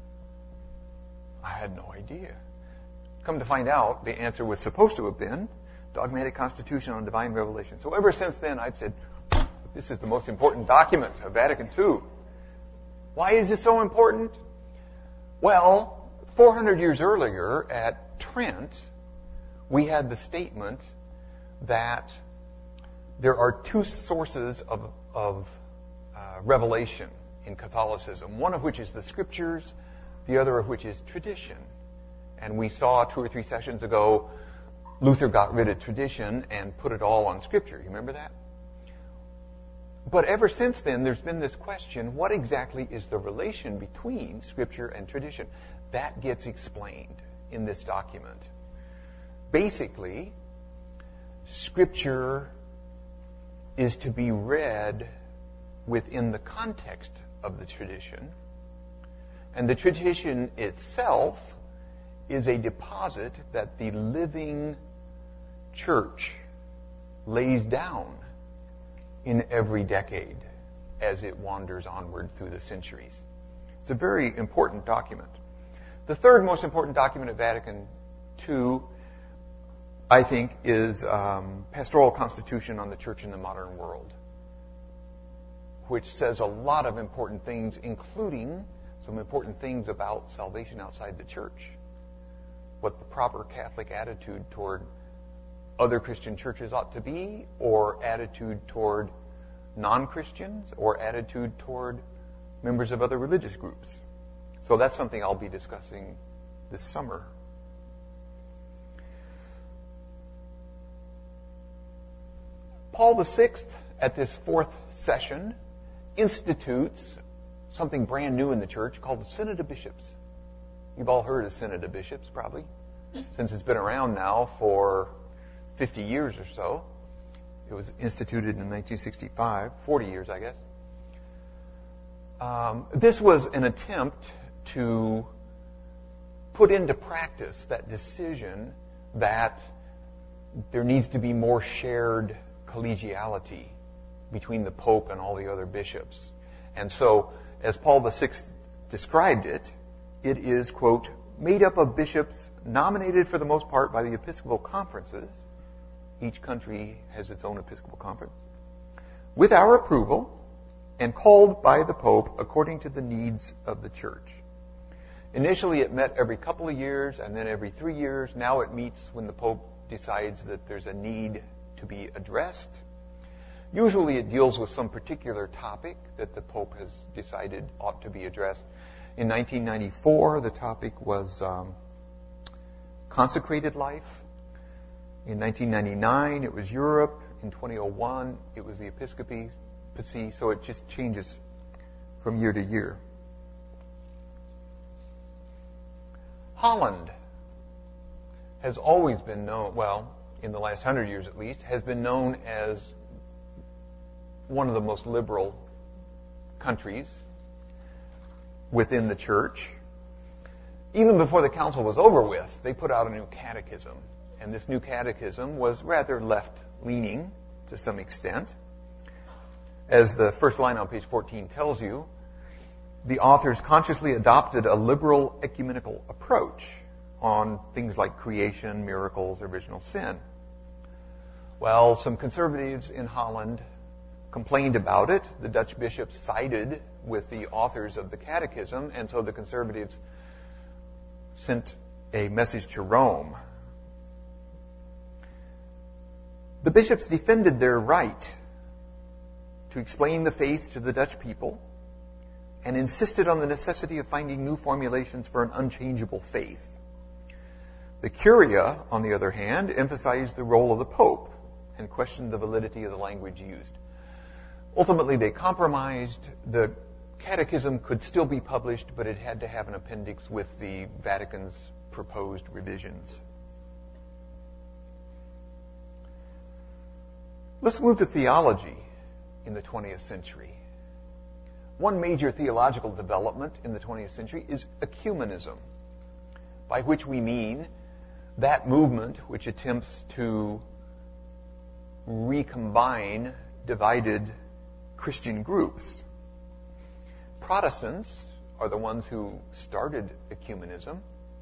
I had no idea. Come to find out, the answer was supposed to have been Dogmatic Constitution on Divine Revelation. So ever since then, I've said, this is the most important document of Vatican II. Why is it so important? Well, 400 years earlier at Trent, we had the statement that there are two sources of revelation in Catholicism, one of which is the Scriptures, the other of which is tradition. And we saw 2 or 3 sessions ago, Luther got rid of tradition and put it all on Scripture. You remember that? But ever since then, there's been this question, what exactly is the relation between Scripture and tradition? That gets explained in this document. Basically, Scripture is to be read within the context of the tradition, and the tradition itself is a deposit that the living church lays down in every decade as it wanders onward through the centuries. It's a very important document. The third most important document of Vatican II, I think, is Pastoral Constitution on the Church in the Modern World, which says a lot of important things, including some important things about salvation outside the church, what the proper Catholic attitude toward other Christian churches ought to be, or attitude toward non-Christians, or attitude toward members of other religious groups. So that's something I'll be discussing this summer. Paul VI, at this 4th session, institutes something brand new in the church called the Synod of Bishops. You've all heard of Synod of Bishops, probably, since it's been around now for 50 years or so. It was instituted in 1965, 40 years, I guess. This was an attempt to put into practice that decision that there needs to be more shared collegiality between the Pope and all the other bishops. And so, as Paul VI described it, it is, quote, made up of bishops nominated for the most part by the episcopal conferences. Each country has its own episcopal conference. With our approval, and called by the Pope according to the needs of the church. Initially, it met every couple of years, and then every 3 years. Now it meets when the Pope decides that there's a need to be addressed. Usually it deals with some particular topic that the Pope has decided ought to be addressed. In 1994, the topic was consecrated life. In 1999, it was Europe. In 2001, it was the episcopacy. So it just changes from year to year. Holland has always been known, well, in the last 100 years at least, has been known as one of the most liberal countries within the church. Even before the council was over with, they put out a new catechism. And this new catechism was rather left-leaning to some extent. As the first line on page 14 tells you, the authors consciously adopted a liberal ecumenical approach on things like creation, miracles, original sin. Well, some conservatives in Holland complained about it. The Dutch bishops sided with the authors of the Catechism, and so the conservatives sent a message to Rome. The bishops defended their right to explain the faith to the Dutch people and insisted on the necessity of finding new formulations for an unchangeable faith. The Curia, on the other hand, emphasized the role of the Pope and questioned the validity of the language used. Ultimately, they compromised. The Catechism could still be published, but it had to have an appendix with the Vatican's proposed revisions. Let's move to theology in the 20th century. One major theological development in the 20th century is ecumenism, by which we mean that movement which attempts to recombine divided Christian groups. Protestants are the ones who started ecumenism.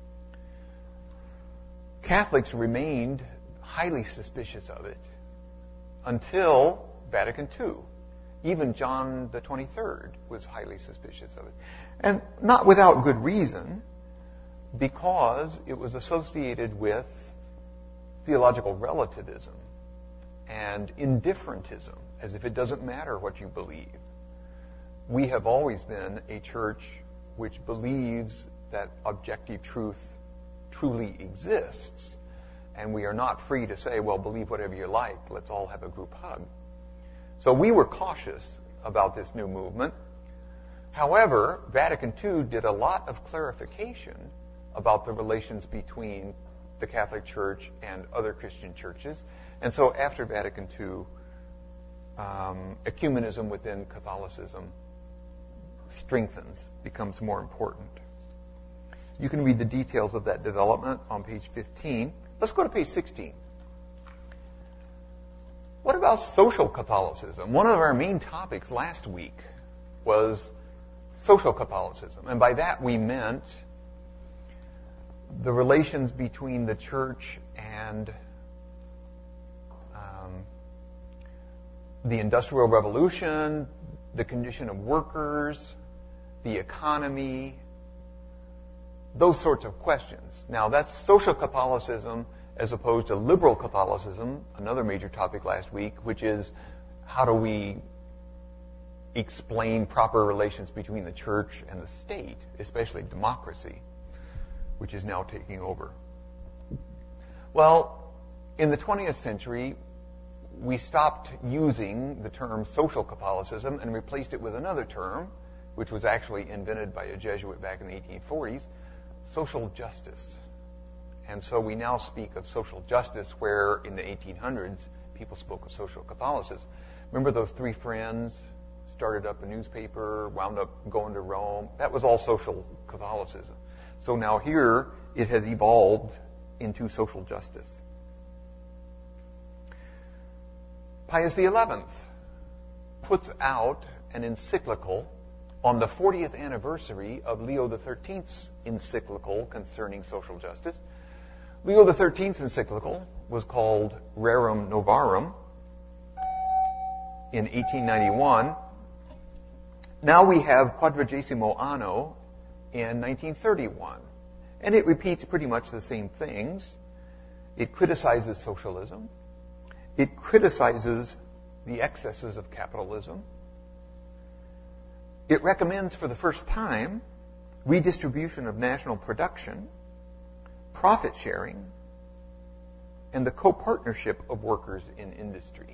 Catholics remained highly suspicious of it until Vatican II. Even John the 23rd was highly suspicious of it. And not without good reason, because it was associated with theological relativism and indifferentism, as if it doesn't matter what you believe. We have always been a church which believes that objective truth truly exists, and we are not free to say, well, believe whatever you like, let's all have a group hug. So we were cautious about this new movement. However, Vatican II did a lot of clarification about the relations between the Catholic Church and other Christian churches. And so after Vatican II, ecumenism within Catholicism strengthens, becomes more important. You can read the details of that development on page 15. Let's go to page 16. What about social Catholicism? One of our main topics last week was social Catholicism. And by that we meant the relations between the church and the Industrial Revolution, the condition of workers, the economy, those sorts of questions. Now, that's social Catholicism as opposed to liberal Catholicism, another major topic last week, which is how do we explain proper relations between the church and the state, especially democracy, which is now taking over. Well, in the 20th century, we stopped using the term social Catholicism and replaced it with another term, which was actually invented by a Jesuit back in the 1840s, social justice. And so we now speak of social justice, where in the 1800s, people spoke of social Catholicism. Remember those three friends started up a newspaper, wound up going to Rome? That was all social Catholicism. So now here, it has evolved into social justice. Pius XI puts out an encyclical on the 40th anniversary of Leo XIII's encyclical concerning social justice. Leo XIII's encyclical was called Rerum Novarum in 1891. Now we have Quadragesimo Anno in 1931. And it repeats pretty much the same things. It criticizes socialism. It criticizes the excesses of capitalism. It recommends for the first time redistribution of national production, profit sharing, and the co-partnership of workers in industry.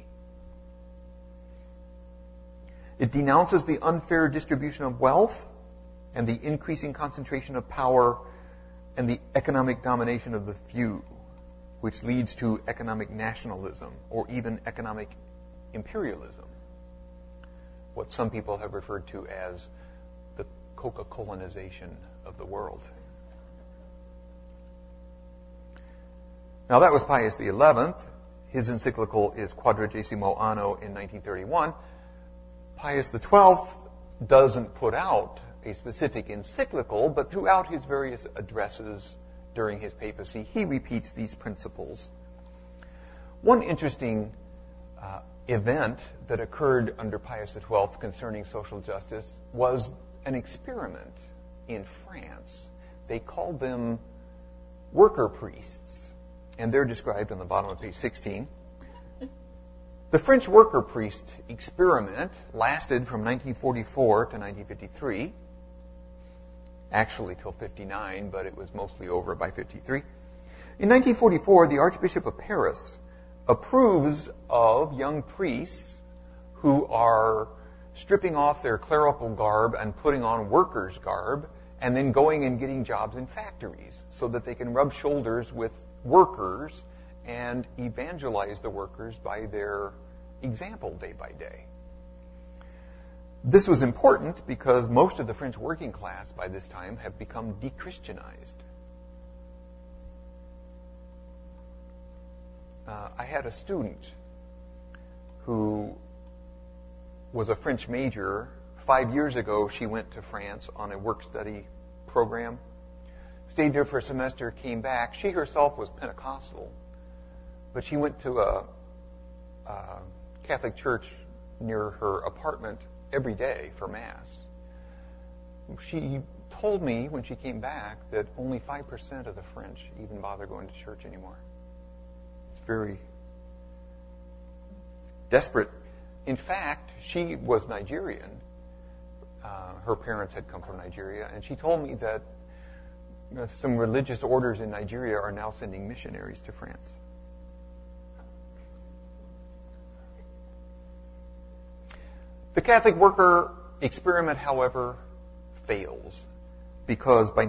It denounces the unfair distribution of wealth and the increasing concentration of power and the economic domination of the few, which leads to economic nationalism or even economic imperialism, what some people have referred to as the Coca-Colanization of the world. Now that was Pius XI. His encyclical is Quadragesimo Anno in 1931. Pius XII doesn't put out a specific encyclical, but throughout his various addresses during his papacy, he repeats these principles. One interesting event that occurred under Pius XII concerning social justice was an experiment in France. They called them worker priests, and they're described on the bottom of page 16. The French worker priest experiment lasted from 1944 to 1953, actually till 59, but it was mostly over by 53. In 1944, the Archbishop of Paris approves of young priests who are stripping off their clerical garb and putting on workers' garb, and then going and getting jobs in factories so that they can rub shoulders with workers and evangelize the workers by their example day by day. This was important because most of the French working class by this time have become de-Christianized. I had a student who was a French major. 5 years ago, she went to France on a work-study program, stayed there for a semester, came back. She herself was Pentecostal, but she went to a Catholic church near her apartment every day for Mass. She told me when she came back that only 5% of the French even bother going to church anymore. It's very desperate. In fact, she was Nigerian. Her parents had come from Nigeria, and she told me that some religious orders in Nigeria are now sending missionaries to France. The Catholic worker experiment, however, fails because by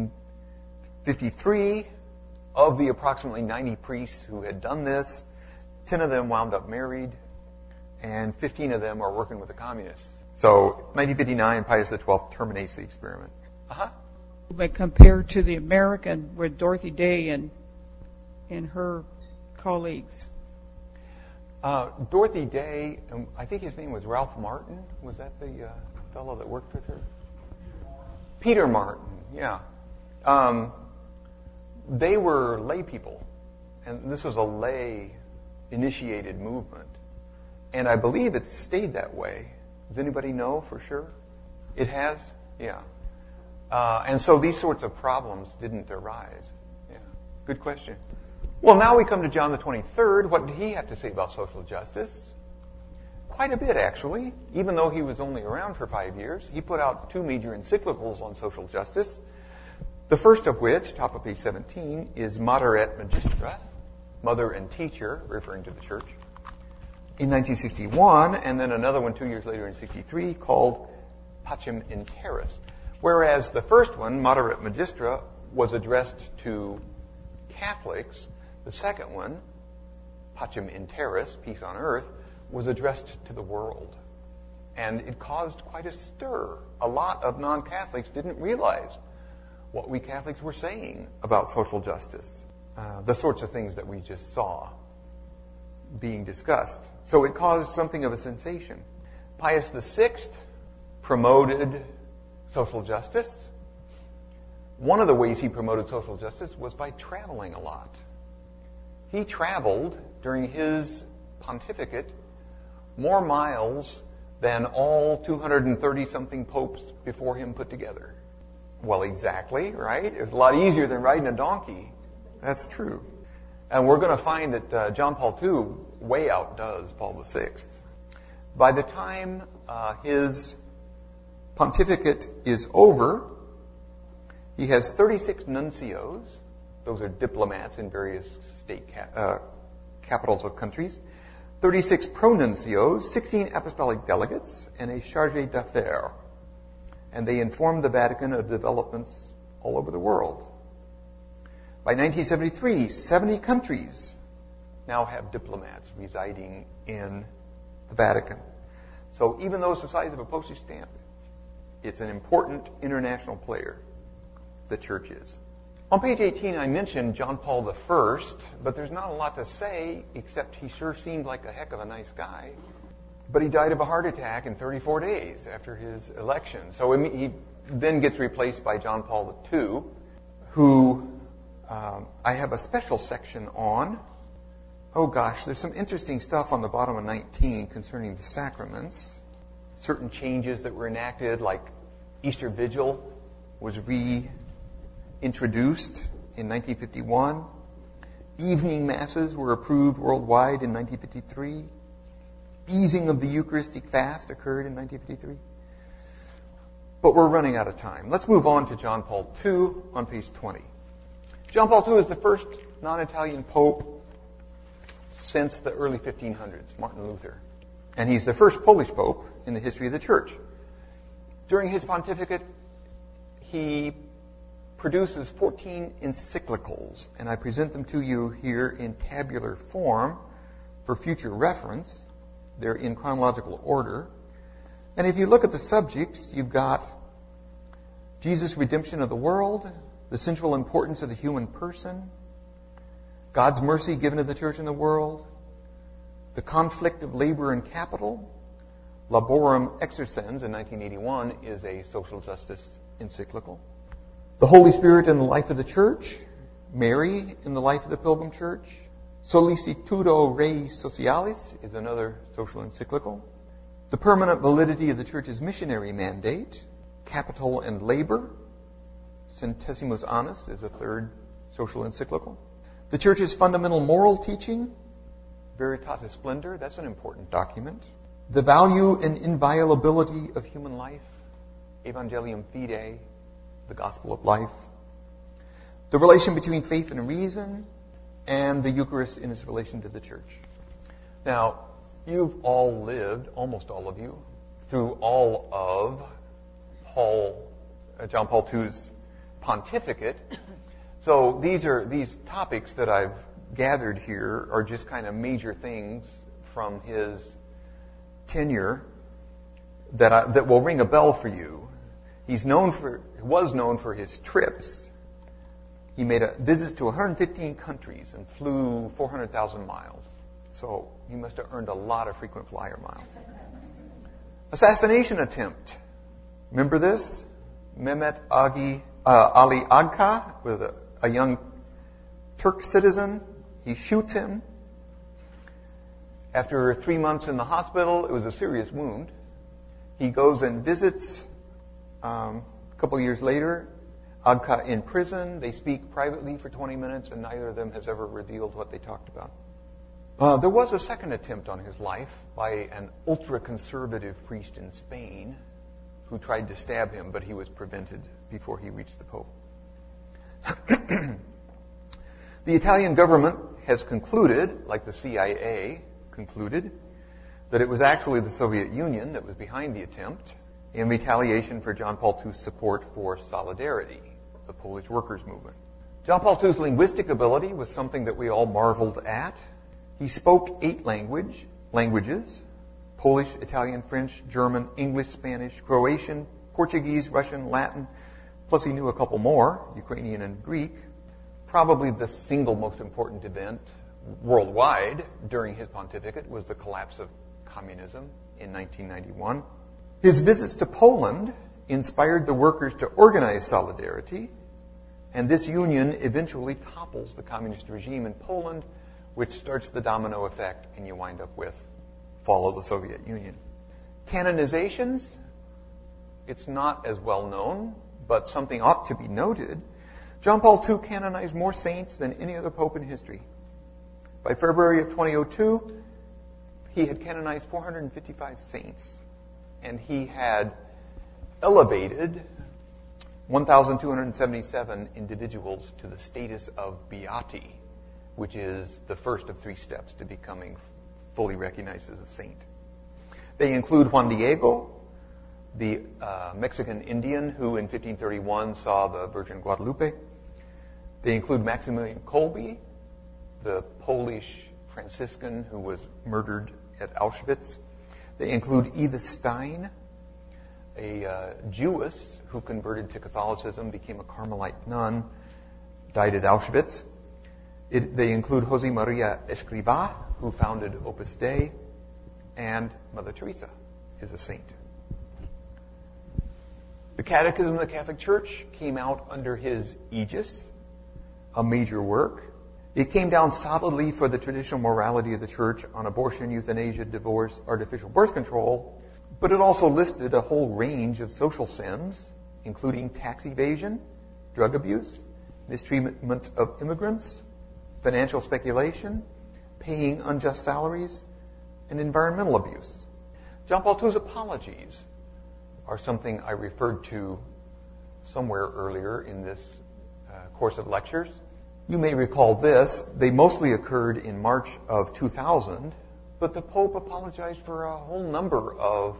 1953, of the approximately 90 priests who had done this, 10 of them wound up married, and 15 of them are working with the communists. So, 1959, Pius XII terminates the experiment. But compared to the American with Dorothy Day and her colleagues. Dorothy Day, I think his name was Ralph Martin. Was that the fellow that worked with her? Peter Martin, yeah. They were lay people, and this was a lay-initiated movement. And I believe it stayed that way. Does anybody know for sure? It has? Yeah. And so these sorts of problems didn't arise. Yeah. Good question. Well, now we come to John the 23rd. What did he have to say about social justice? Quite a bit, actually. Even though he was only around for 5 years, he put out 2 major encyclicals on social justice. The first of which, top of page 17, is Mater et Magistra, Mother and Teacher, referring to the church, in 1961, and then another one 2 years later in 1963 called Pacem in Terris. Whereas the first one, Mater et Magistra, was addressed to Catholics, the second one, Pacem in Terris, Peace on Earth, was addressed to the world. And it caused quite a stir. A lot of non-Catholics didn't realize what we Catholics were saying about social justice, the sorts of things that we just saw being discussed. So it caused something of a sensation. Pius VI promoted social justice. One of the ways he promoted social justice was by traveling a lot. He traveled during his pontificate more miles than all 230-something popes before him put together. Well, exactly, right? It was a lot easier than riding a donkey. That's true. And we're going to find that John Paul II way outdoes Paul VI. By the time his pontificate is over, he has 36 nuncios. Those are diplomats in various state capitals of countries. 36 pronuncios, 16 apostolic delegates, and a chargé d'affaires. And they inform the Vatican of developments all over the world. By 1973, 70 countries now have diplomats residing in the Vatican. So even though it's the size of a postage stamp, it's an important international player, the church is. On page 18, I mentioned John Paul I, but there's not a lot to say, except he sure seemed like a heck of a nice guy. But he died of a heart attack in 34 days after his election. So he then gets replaced by John Paul II, who I have a special section on, there's some interesting stuff on the bottom of 19 concerning the sacraments. Certain changes that were enacted, like Easter Vigil was reintroduced in 1951. Evening masses were approved worldwide in 1953. Easing of the Eucharistic fast occurred in 1953. But we're running out of time. Let's move on to John Paul II on page 20. John Paul II is the first non-Italian pope since the early 1500s, Martin Luther. And he's the first Polish pope in the history of the church. During his pontificate, he produces 14 encyclicals, and I present them to you here in tabular form for future reference. They're in chronological order. And if you look at the subjects, you've got Jesus' redemption of the world, the central importance of the human person, God's mercy given to the church and the world, the conflict of labor and capital. Laborum Exercens in 1981 is a social justice encyclical. The Holy Spirit in the life of the church, Mary in the life of the Pilgrim Church, Solicitudo Rei Socialis is another social encyclical. The permanent validity of the church's missionary mandate, Capital and Labor, Centesimus Annus is a third social encyclical. The church's fundamental moral teaching, Veritatis Splendor, that's an important document. The value and inviolability of human life, Evangelium Fidei, the Gospel of Life. The relation between faith and reason, and the Eucharist in its relation to the church. Now, you've all lived, almost all of you, through all of John Paul II's pontificate. So these topics that I've gathered here are just kind of major things from his tenure that will ring a bell for you. He was known for his trips. He made visits to 115 countries and flew 400,000 miles. So he must have earned a lot of frequent flyer miles. Assassination attempt. Remember this? Mehmet Ali Agca, with a young Turk citizen. He shoots him. After 3 months in the hospital, it was a serious wound. He goes and visits a couple of years later, Agca in prison. They speak privately for 20 minutes, and neither of them has ever revealed what they talked about. There was a second attempt on his life by an ultra-conservative priest in Spain who tried to stab him, but he was prevented before he reached the Pope. The Italian government has concluded, like the CIA concluded, that it was actually the Soviet Union that was behind the attempt in retaliation for John Paul II's support for Solidarity, the Polish workers' movement. John Paul II's linguistic ability was something that we all marveled at. He spoke 8 languages: Polish, Italian, French, German, English, Spanish, Croatian, Portuguese, Russian, Latin, plus he knew a couple more, Ukrainian and Greek. Probably the single most important event worldwide during his pontificate was the collapse of communism in 1991. His visits to Poland inspired the workers to organize Solidarity, and this union eventually topples the communist regime in Poland, which starts the domino effect, and you wind up with fall of the Soviet Union. Canonizations, it's not as well known, but something ought to be noted. John Paul II canonized more saints than any other pope in history. By February of 2002, he had canonized 455 saints, and he had elevated 1,277 individuals to the status of beati, which is the first of 3 steps to becoming fully recognized as a saint. They include Juan Diego, the Mexican Indian who in 1531 saw the Virgin Guadalupe. They include Maximilian Kolbe, the Polish Franciscan who was murdered at Auschwitz. They include Edith Stein, a Jewess who converted to Catholicism, became a Carmelite nun, died at Auschwitz. They include Jose Maria Escrivá, who founded Opus Dei, and Mother Teresa is a saint. The Catechism of the Catholic Church came out under his aegis. a major work. It came down solidly for the traditional morality of the church on abortion, euthanasia, divorce, artificial birth control, but it also listed a whole range of social sins, including tax evasion, drug abuse, mistreatment of immigrants, financial speculation, paying unjust salaries, and environmental abuse. John Paul II's apologies are something I referred to somewhere earlier in this course of lectures. You may recall this. They mostly occurred in March of 2000, but the Pope apologized for a whole number of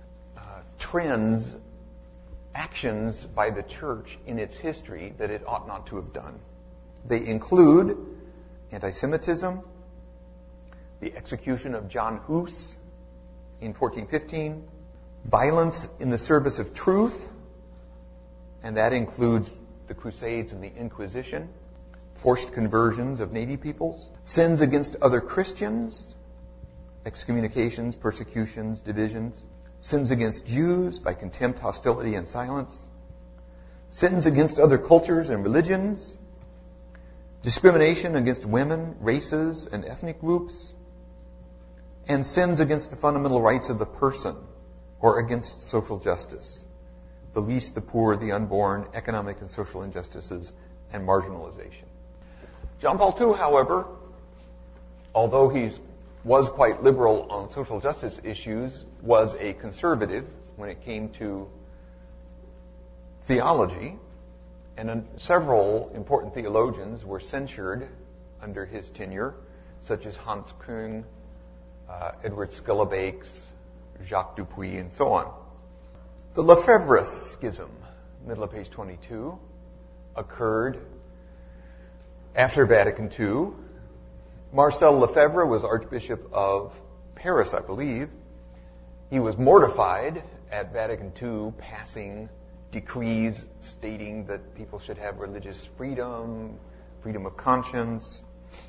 trends, actions by the Church in its history that it ought not to have done. They include anti-Semitism, the execution of John Hus in 1415, violence in the service of truth, and that includes the Crusades and the Inquisition, forced conversions of native peoples, sins against other Christians, excommunications, persecutions, divisions, sins against Jews by contempt, hostility, and silence, sins against other cultures and religions, discrimination against women, races, and ethnic groups, and sins against the fundamental rights of the person or against social justice, the least, the poor, the unborn, economic and social injustices, and marginalization. John Paul II, however, although he was quite liberal on social justice issues, was a conservative when it came to theology, and several important theologians were censured under his tenure, such as Hans Küng, Edward Schillebeeckx, Jacques Dupuy, and so on. The Lefebvre Schism, middle of page 22, occurred after Vatican II. Marcel Lefebvre was Archbishop of Paris, I believe. He was mortified at Vatican II passing decrees stating that people should have religious freedom, freedom of conscience,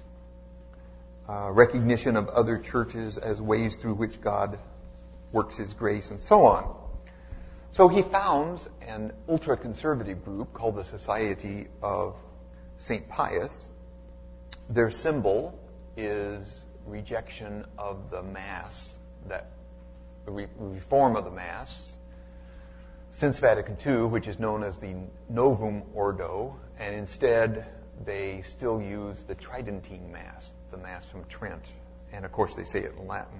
recognition of other churches as ways through which God works His grace, and so on. So he founds an ultra-conservative group called the Society of St. Pius. Their symbol is rejection of the Mass, that reform of the Mass, since Vatican II, which is known as the Novum Ordo, and instead they still use the Tridentine Mass, the Mass from Trent, and of course they say it in Latin.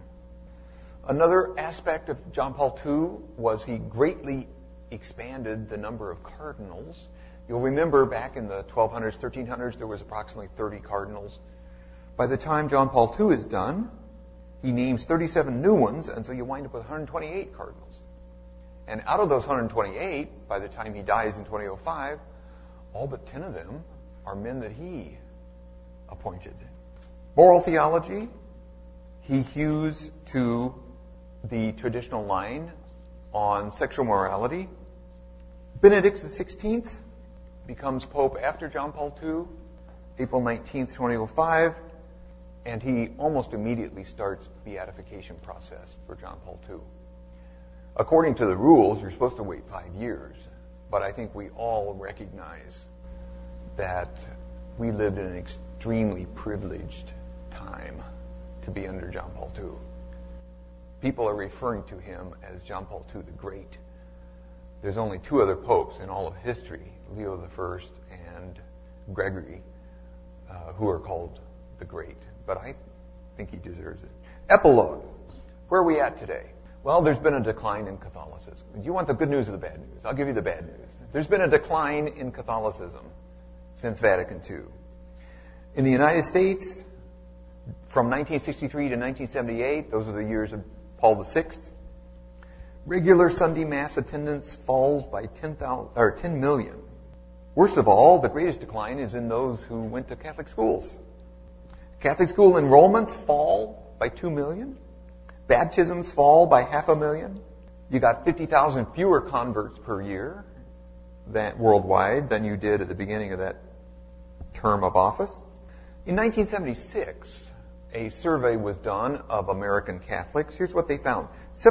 Another aspect of John Paul II was he greatly expanded the number of cardinals. You'll remember back in the 1200s, 1300s, there was approximately 30 cardinals. By the time John Paul II is done, he names 37 new ones, and so you wind up with 128 cardinals. And out of those 128, by the time he dies in 2005, all but 10 of them are men that he appointed. Moral theology, he hews to the traditional line on sexual morality. Benedict XVI becomes Pope after John Paul II, April 19th, 2005, and he almost immediately starts beatification process for John Paul II. According to the rules, you're supposed to wait 5 years, but I think we all recognize that we lived in an extremely privileged time to be under John Paul II. People are referring to him as John Paul II the Great. There's only 2 other popes in all of history, Leo I and Gregory, who are called the Great. But I think he deserves it. Epilogue. Where are we at today? Well, there's been a decline in Catholicism. Do you want the good news or the bad news? I'll give you the bad news. There's been a decline in Catholicism since Vatican II. In the United States, from 1963 to 1978, those are the years of Paul VI, regular Sunday Mass attendance falls by 10 million. Worst of all, the greatest decline is in those who went to Catholic schools. Catholic school enrollments fall by 2 million. Baptisms fall by 500,000. You got 50,000 fewer converts per year worldwide than you did at the beginning of that term of office. In 1976, a survey was done of American Catholics. Here's what they found.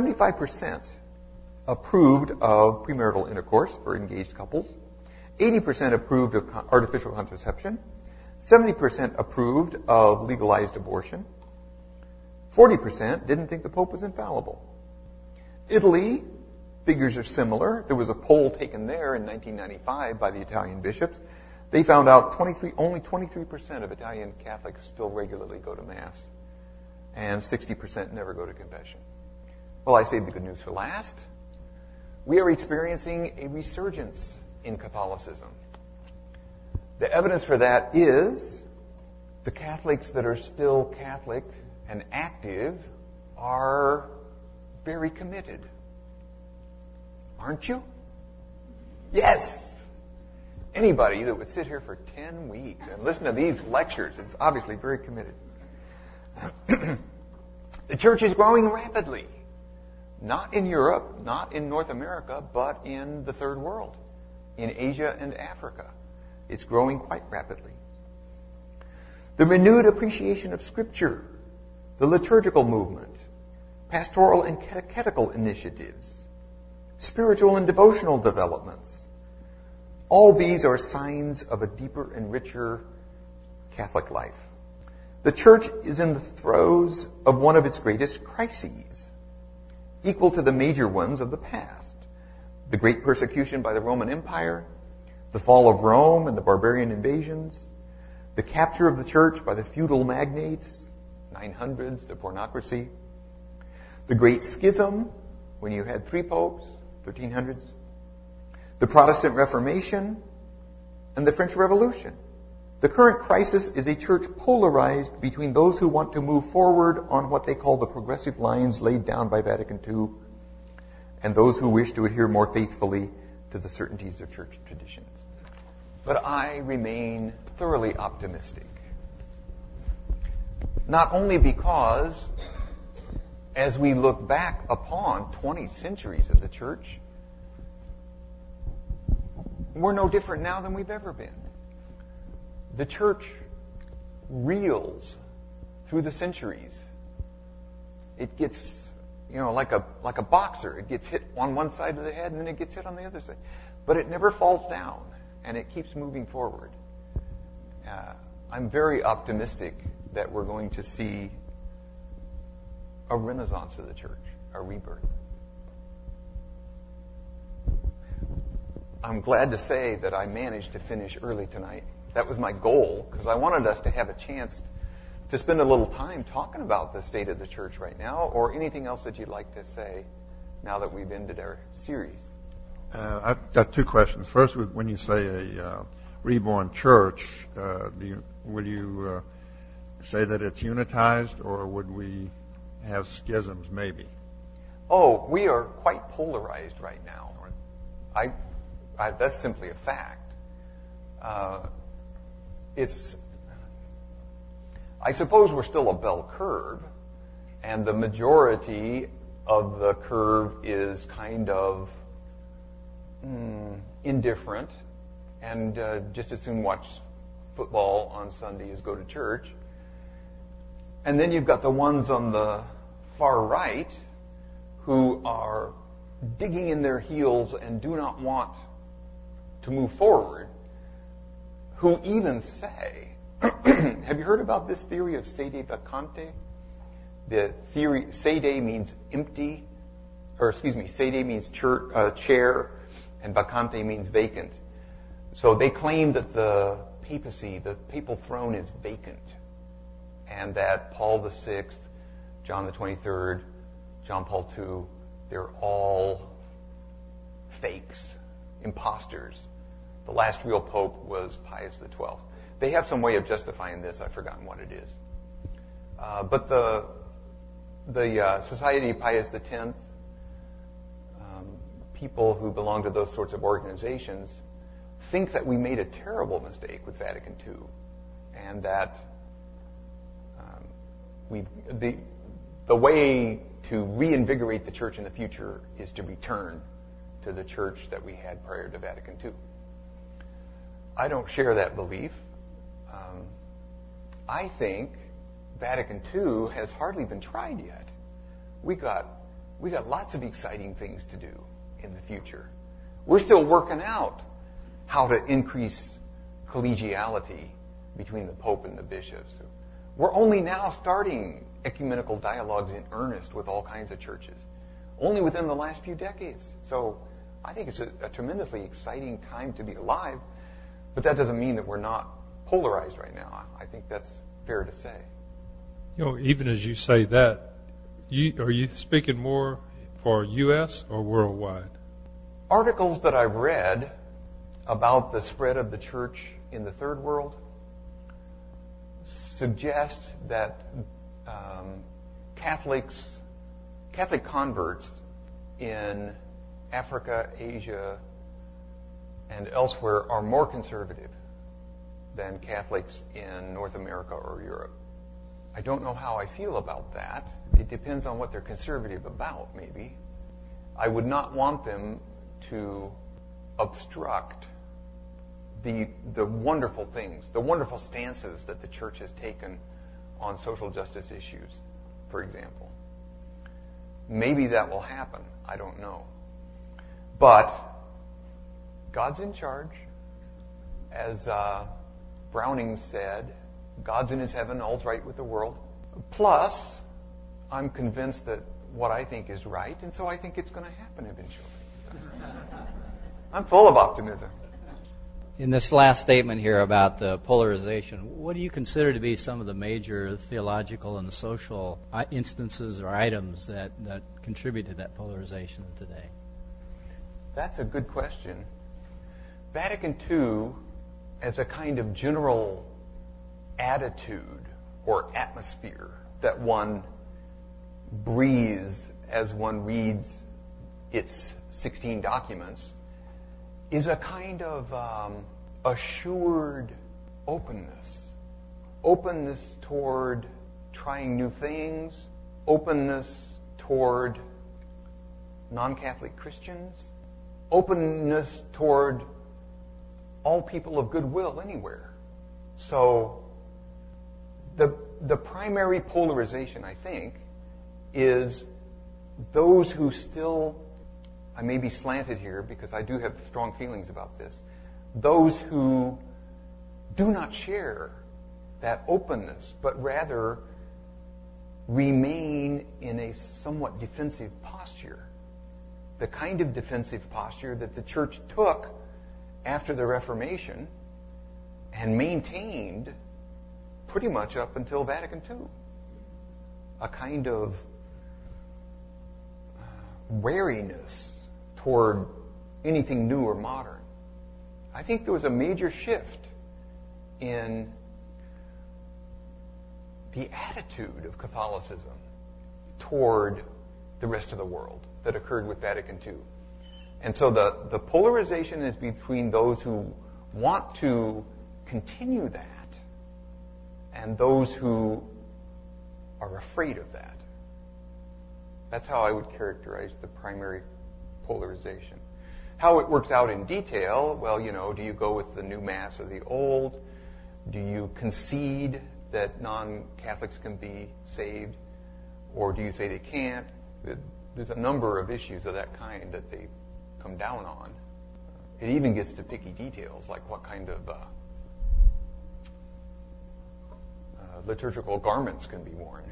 75% approved of premarital intercourse for engaged couples. 80% approved of artificial contraception. 70% approved of legalized abortion. 40% didn't think the Pope was infallible. Italy, figures are similar. There was a poll taken there in 1995 by the Italian bishops. They found out only 23% of Italian Catholics still regularly go to Mass, and 60% never go to confession. Well, I saved the good news for last. We are experiencing a resurgence in Catholicism. The evidence for that is the Catholics that are still Catholic and active are very committed. Aren't you? Yes. Anybody that would sit here for 10 weeks and listen to these lectures is obviously very committed. The church is growing rapidly. Not in Europe, not in North America, but in the third world, in Asia and Africa. It's growing quite rapidly. The renewed appreciation of Scripture, the liturgical movement, pastoral and catechetical initiatives, spiritual and devotional developments. All these are signs of a deeper and richer Catholic life. The Church is in the throes of one of its greatest crises, equal to the major ones of the past. The great persecution by the Roman Empire, the fall of Rome and the barbarian invasions, the capture of the Church by the feudal magnates, 900s, the pornocracy, the Great Schism, when you had 3 popes, 1300s, the Protestant Reformation, and the French Revolution. The current crisis is a church polarized between those who want to move forward on what they call the progressive lines laid down by Vatican II and those who wish to adhere more faithfully to the certainties of church traditions. But I remain thoroughly optimistic. Not only because, as we look back upon 20 centuries of the church, we're no different now than we've ever been. The church reels through the centuries. It gets, like a boxer. It gets hit on one side of the head and then it gets hit on the other side. But it never falls down and it keeps moving forward. I'm very optimistic that we're going to see a renaissance of the church, a rebirth. I'm glad to say that I managed to finish early tonight. That was my goal, because I wanted us to have a chance to spend a little time talking about the state of the church right now, or anything else that you'd like to say now that we've ended our series. I've got 2 questions. First, when you say a reborn church, will you say that it's unitized, or would we have schisms maybe? Oh, we are quite polarized right now. That's simply a fact. I suppose we're still a bell curve, and the majority of the curve is kind of indifferent and just as soon watch football on Sunday as go to church. And then you've got the ones on the far right who are digging in their heels and do not want to move forward, who even say, have you heard about this theory of sede vacante? The theory, sede means empty, sede means chair, and vacante means vacant. So they claim that the papacy, the papal throne, is vacant, and that Paul VI, John the 23rd, John Paul II, they're all fakes, imposters. The last real pope was Pius XII. They have some way of justifying this. I've forgotten what it is. But the Society of Pius X, people who belong to those sorts of organizations, think that we made a terrible mistake with Vatican II, and that the way to reinvigorate the church in the future is to return to the church that we had prior to Vatican II. I don't share that belief. I think Vatican II has hardly been tried yet. We got lots of exciting things to do in the future. We're still working out how to increase collegiality between the Pope and the bishops. We're only now starting ecumenical dialogues in earnest with all kinds of churches, only within the last few decades. So I think it's a tremendously exciting time to be alive, but that doesn't mean that we're not polarized right now. I think that's fair to say. Even as you say that, are you speaking more for U.S. or worldwide? Articles that I've read about the spread of the church in the third world suggest that Catholic converts in Africa, Asia, and elsewhere are more conservative than Catholics in North America or Europe. I don't know how I feel about that. It depends on what they're conservative about, maybe. I would not want them to obstruct the wonderful things, the wonderful stances that the church has taken on social justice issues, for example. Maybe that will happen. I don't know. But God's in charge. As Browning said, God's in his heaven, all's right with the world. Plus, I'm convinced that what I think is right, and so I think it's going to happen eventually. I'm full of optimism. In this last statement here about the polarization, what do you consider to be some of the major theological and social instances or items that contribute to that polarization today? That's a good question. Vatican II, as a kind of general attitude or atmosphere that one breathes as one reads its 16 documents, is a kind of assured openness. Openness toward trying new things, openness toward non-Catholic Christians, openness toward all people of goodwill anywhere. So the primary polarization, I think, is those who still, I may be slanted here because I do have strong feelings about this, those who do not share that openness, but rather remain in a somewhat defensive posture. The kind of defensive posture that the church took after the Reformation and maintained pretty much up until Vatican II. A kind of wariness toward anything new or modern. I think there was a major shift in the attitude of Catholicism toward the rest of the world that occurred with Vatican II. And so the polarization is between those who want to continue that and those who are afraid of that. That's how I would characterize the primary polarization. How it works out in detail, well, do you go with the new Mass or the old? Do you concede that non-Catholics can be saved? Or do you say they can't? There's a number of issues of that kind that they come down on. It even gets to picky details, like what kind of liturgical garments can be worn.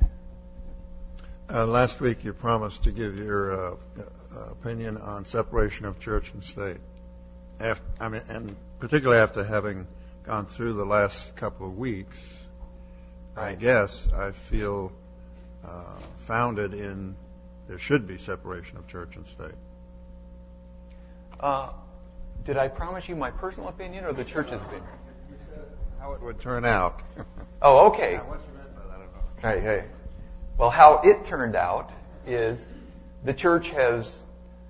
Last week you promised to give your opinion on separation of church and state. And particularly after having gone through the last couple of weeks, right. I guess I feel founded in there should be separation of church and state. Did I promise you my personal opinion or the church's opinion? You said how it would turn out. Oh, okay. Now, what you meant by that, I don't know. Right. Well, how it turned out is the church has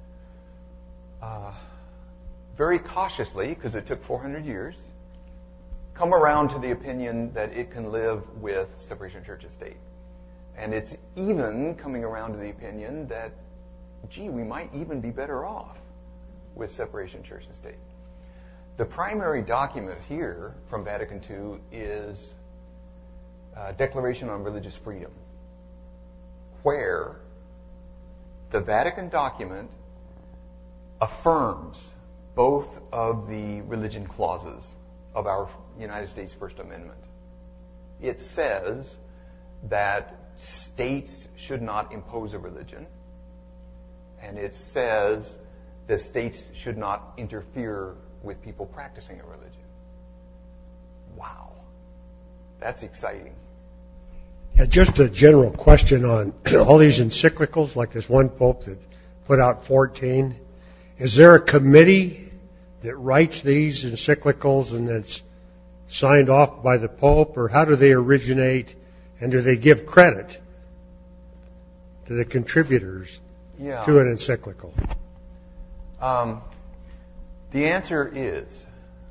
very cautiously, because it took 400 years, come around to the opinion that it can live with separation of church and state. And it's even coming around to the opinion that, we might even be better off with separation of church and state. The primary document here from Vatican II is a Declaration on Religious Freedom, where the Vatican document affirms both of the religion clauses of our United States First Amendment. It says that states should not impose a religion, and it says that states should not interfere with people practicing a religion. Wow. That's exciting. Yeah, just a general question on all these encyclicals, like this one pope that put out 14. Is there a committee that writes these encyclicals and that's signed off by the pope, or how do they originate, and do they give credit to the contributors to an encyclical? The answer is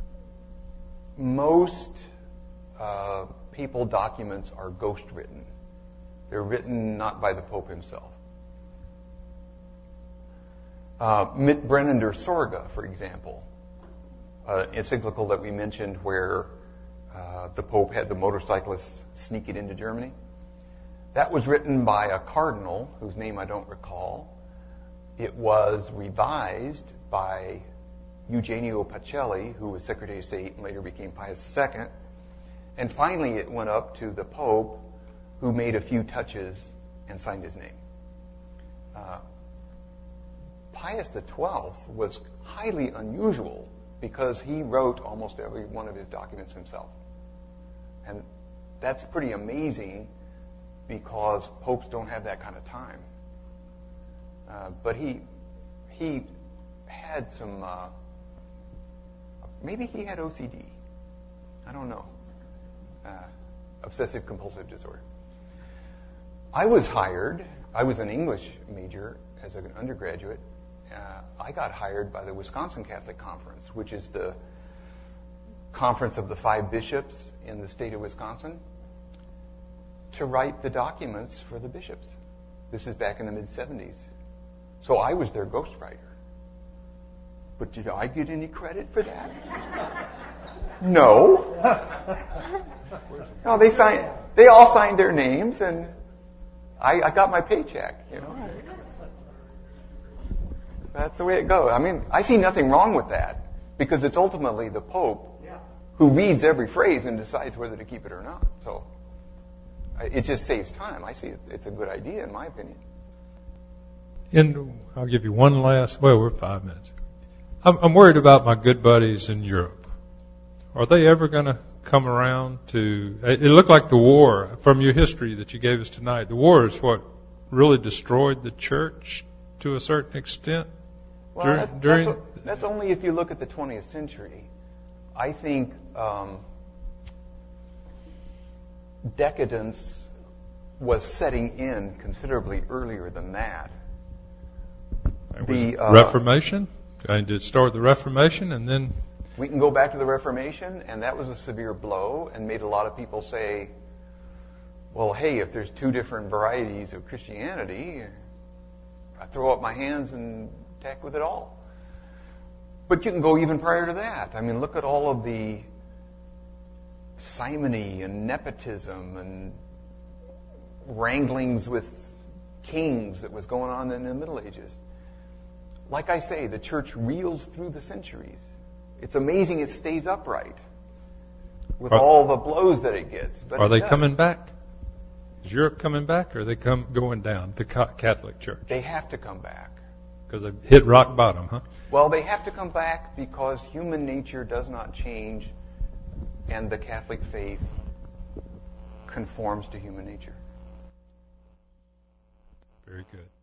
most papal documents are ghost written. They're written not by the Pope himself. Brennan der Sorge, for example, encyclical that we mentioned where the Pope had the motorcyclists sneak it into Germany. That was written by a cardinal whose name I don't recall. It was revised by Eugenio Pacelli, who was Secretary of State and later became Pius II. And finally it went up to the Pope, who made a few touches and signed his name. Pius XII was highly unusual because he wrote almost every one of his documents himself. And that's pretty amazing because popes don't have that kind of time. But he had some, maybe he had OCD. I don't know. Obsessive compulsive disorder. I was hired, I was an English major as an undergraduate. I got hired by the Wisconsin Catholic Conference, which is the conference of the 5 bishops in the state of Wisconsin, to write the documents for the bishops. This is back in the mid-70s. So I was their ghostwriter. But did I get any credit for that? No. No, they all signed their names, and I got my paycheck, you know. That's the way it goes. I mean, I see nothing wrong with that because it's ultimately the Pope who reads every phrase and decides whether to keep it or not. So it just saves time. I see it's a good idea, in my opinion. And I'll give you one last, we're 5 minutes. I'm worried about my good buddies in Europe. Are they ever going to come around to, it looked like the war, from your history that you gave us tonight, the war is what really destroyed the church to a certain extent? Well, that's only if you look at the 20th century. I think decadence was setting in considerably earlier than that. The Reformation? Did it start the Reformation and then? We can go back to the Reformation, and that was a severe blow and made a lot of people say, well, hey, if there's 2 different varieties of Christianity, I throw up my hands and attack with it all. But you can go even prior to that. I mean, look at all of the simony and nepotism and wranglings with kings that was going on in the Middle Ages. Like I say, the church reels through the centuries. It's amazing it stays upright with all the blows that it gets. But are they coming back? Is Europe coming back, or are they going down, the Catholic Church? They have to come back. Because they've hit rock bottom, huh? Well, they have to come back because human nature does not change, and the Catholic faith conforms to human nature. Very good.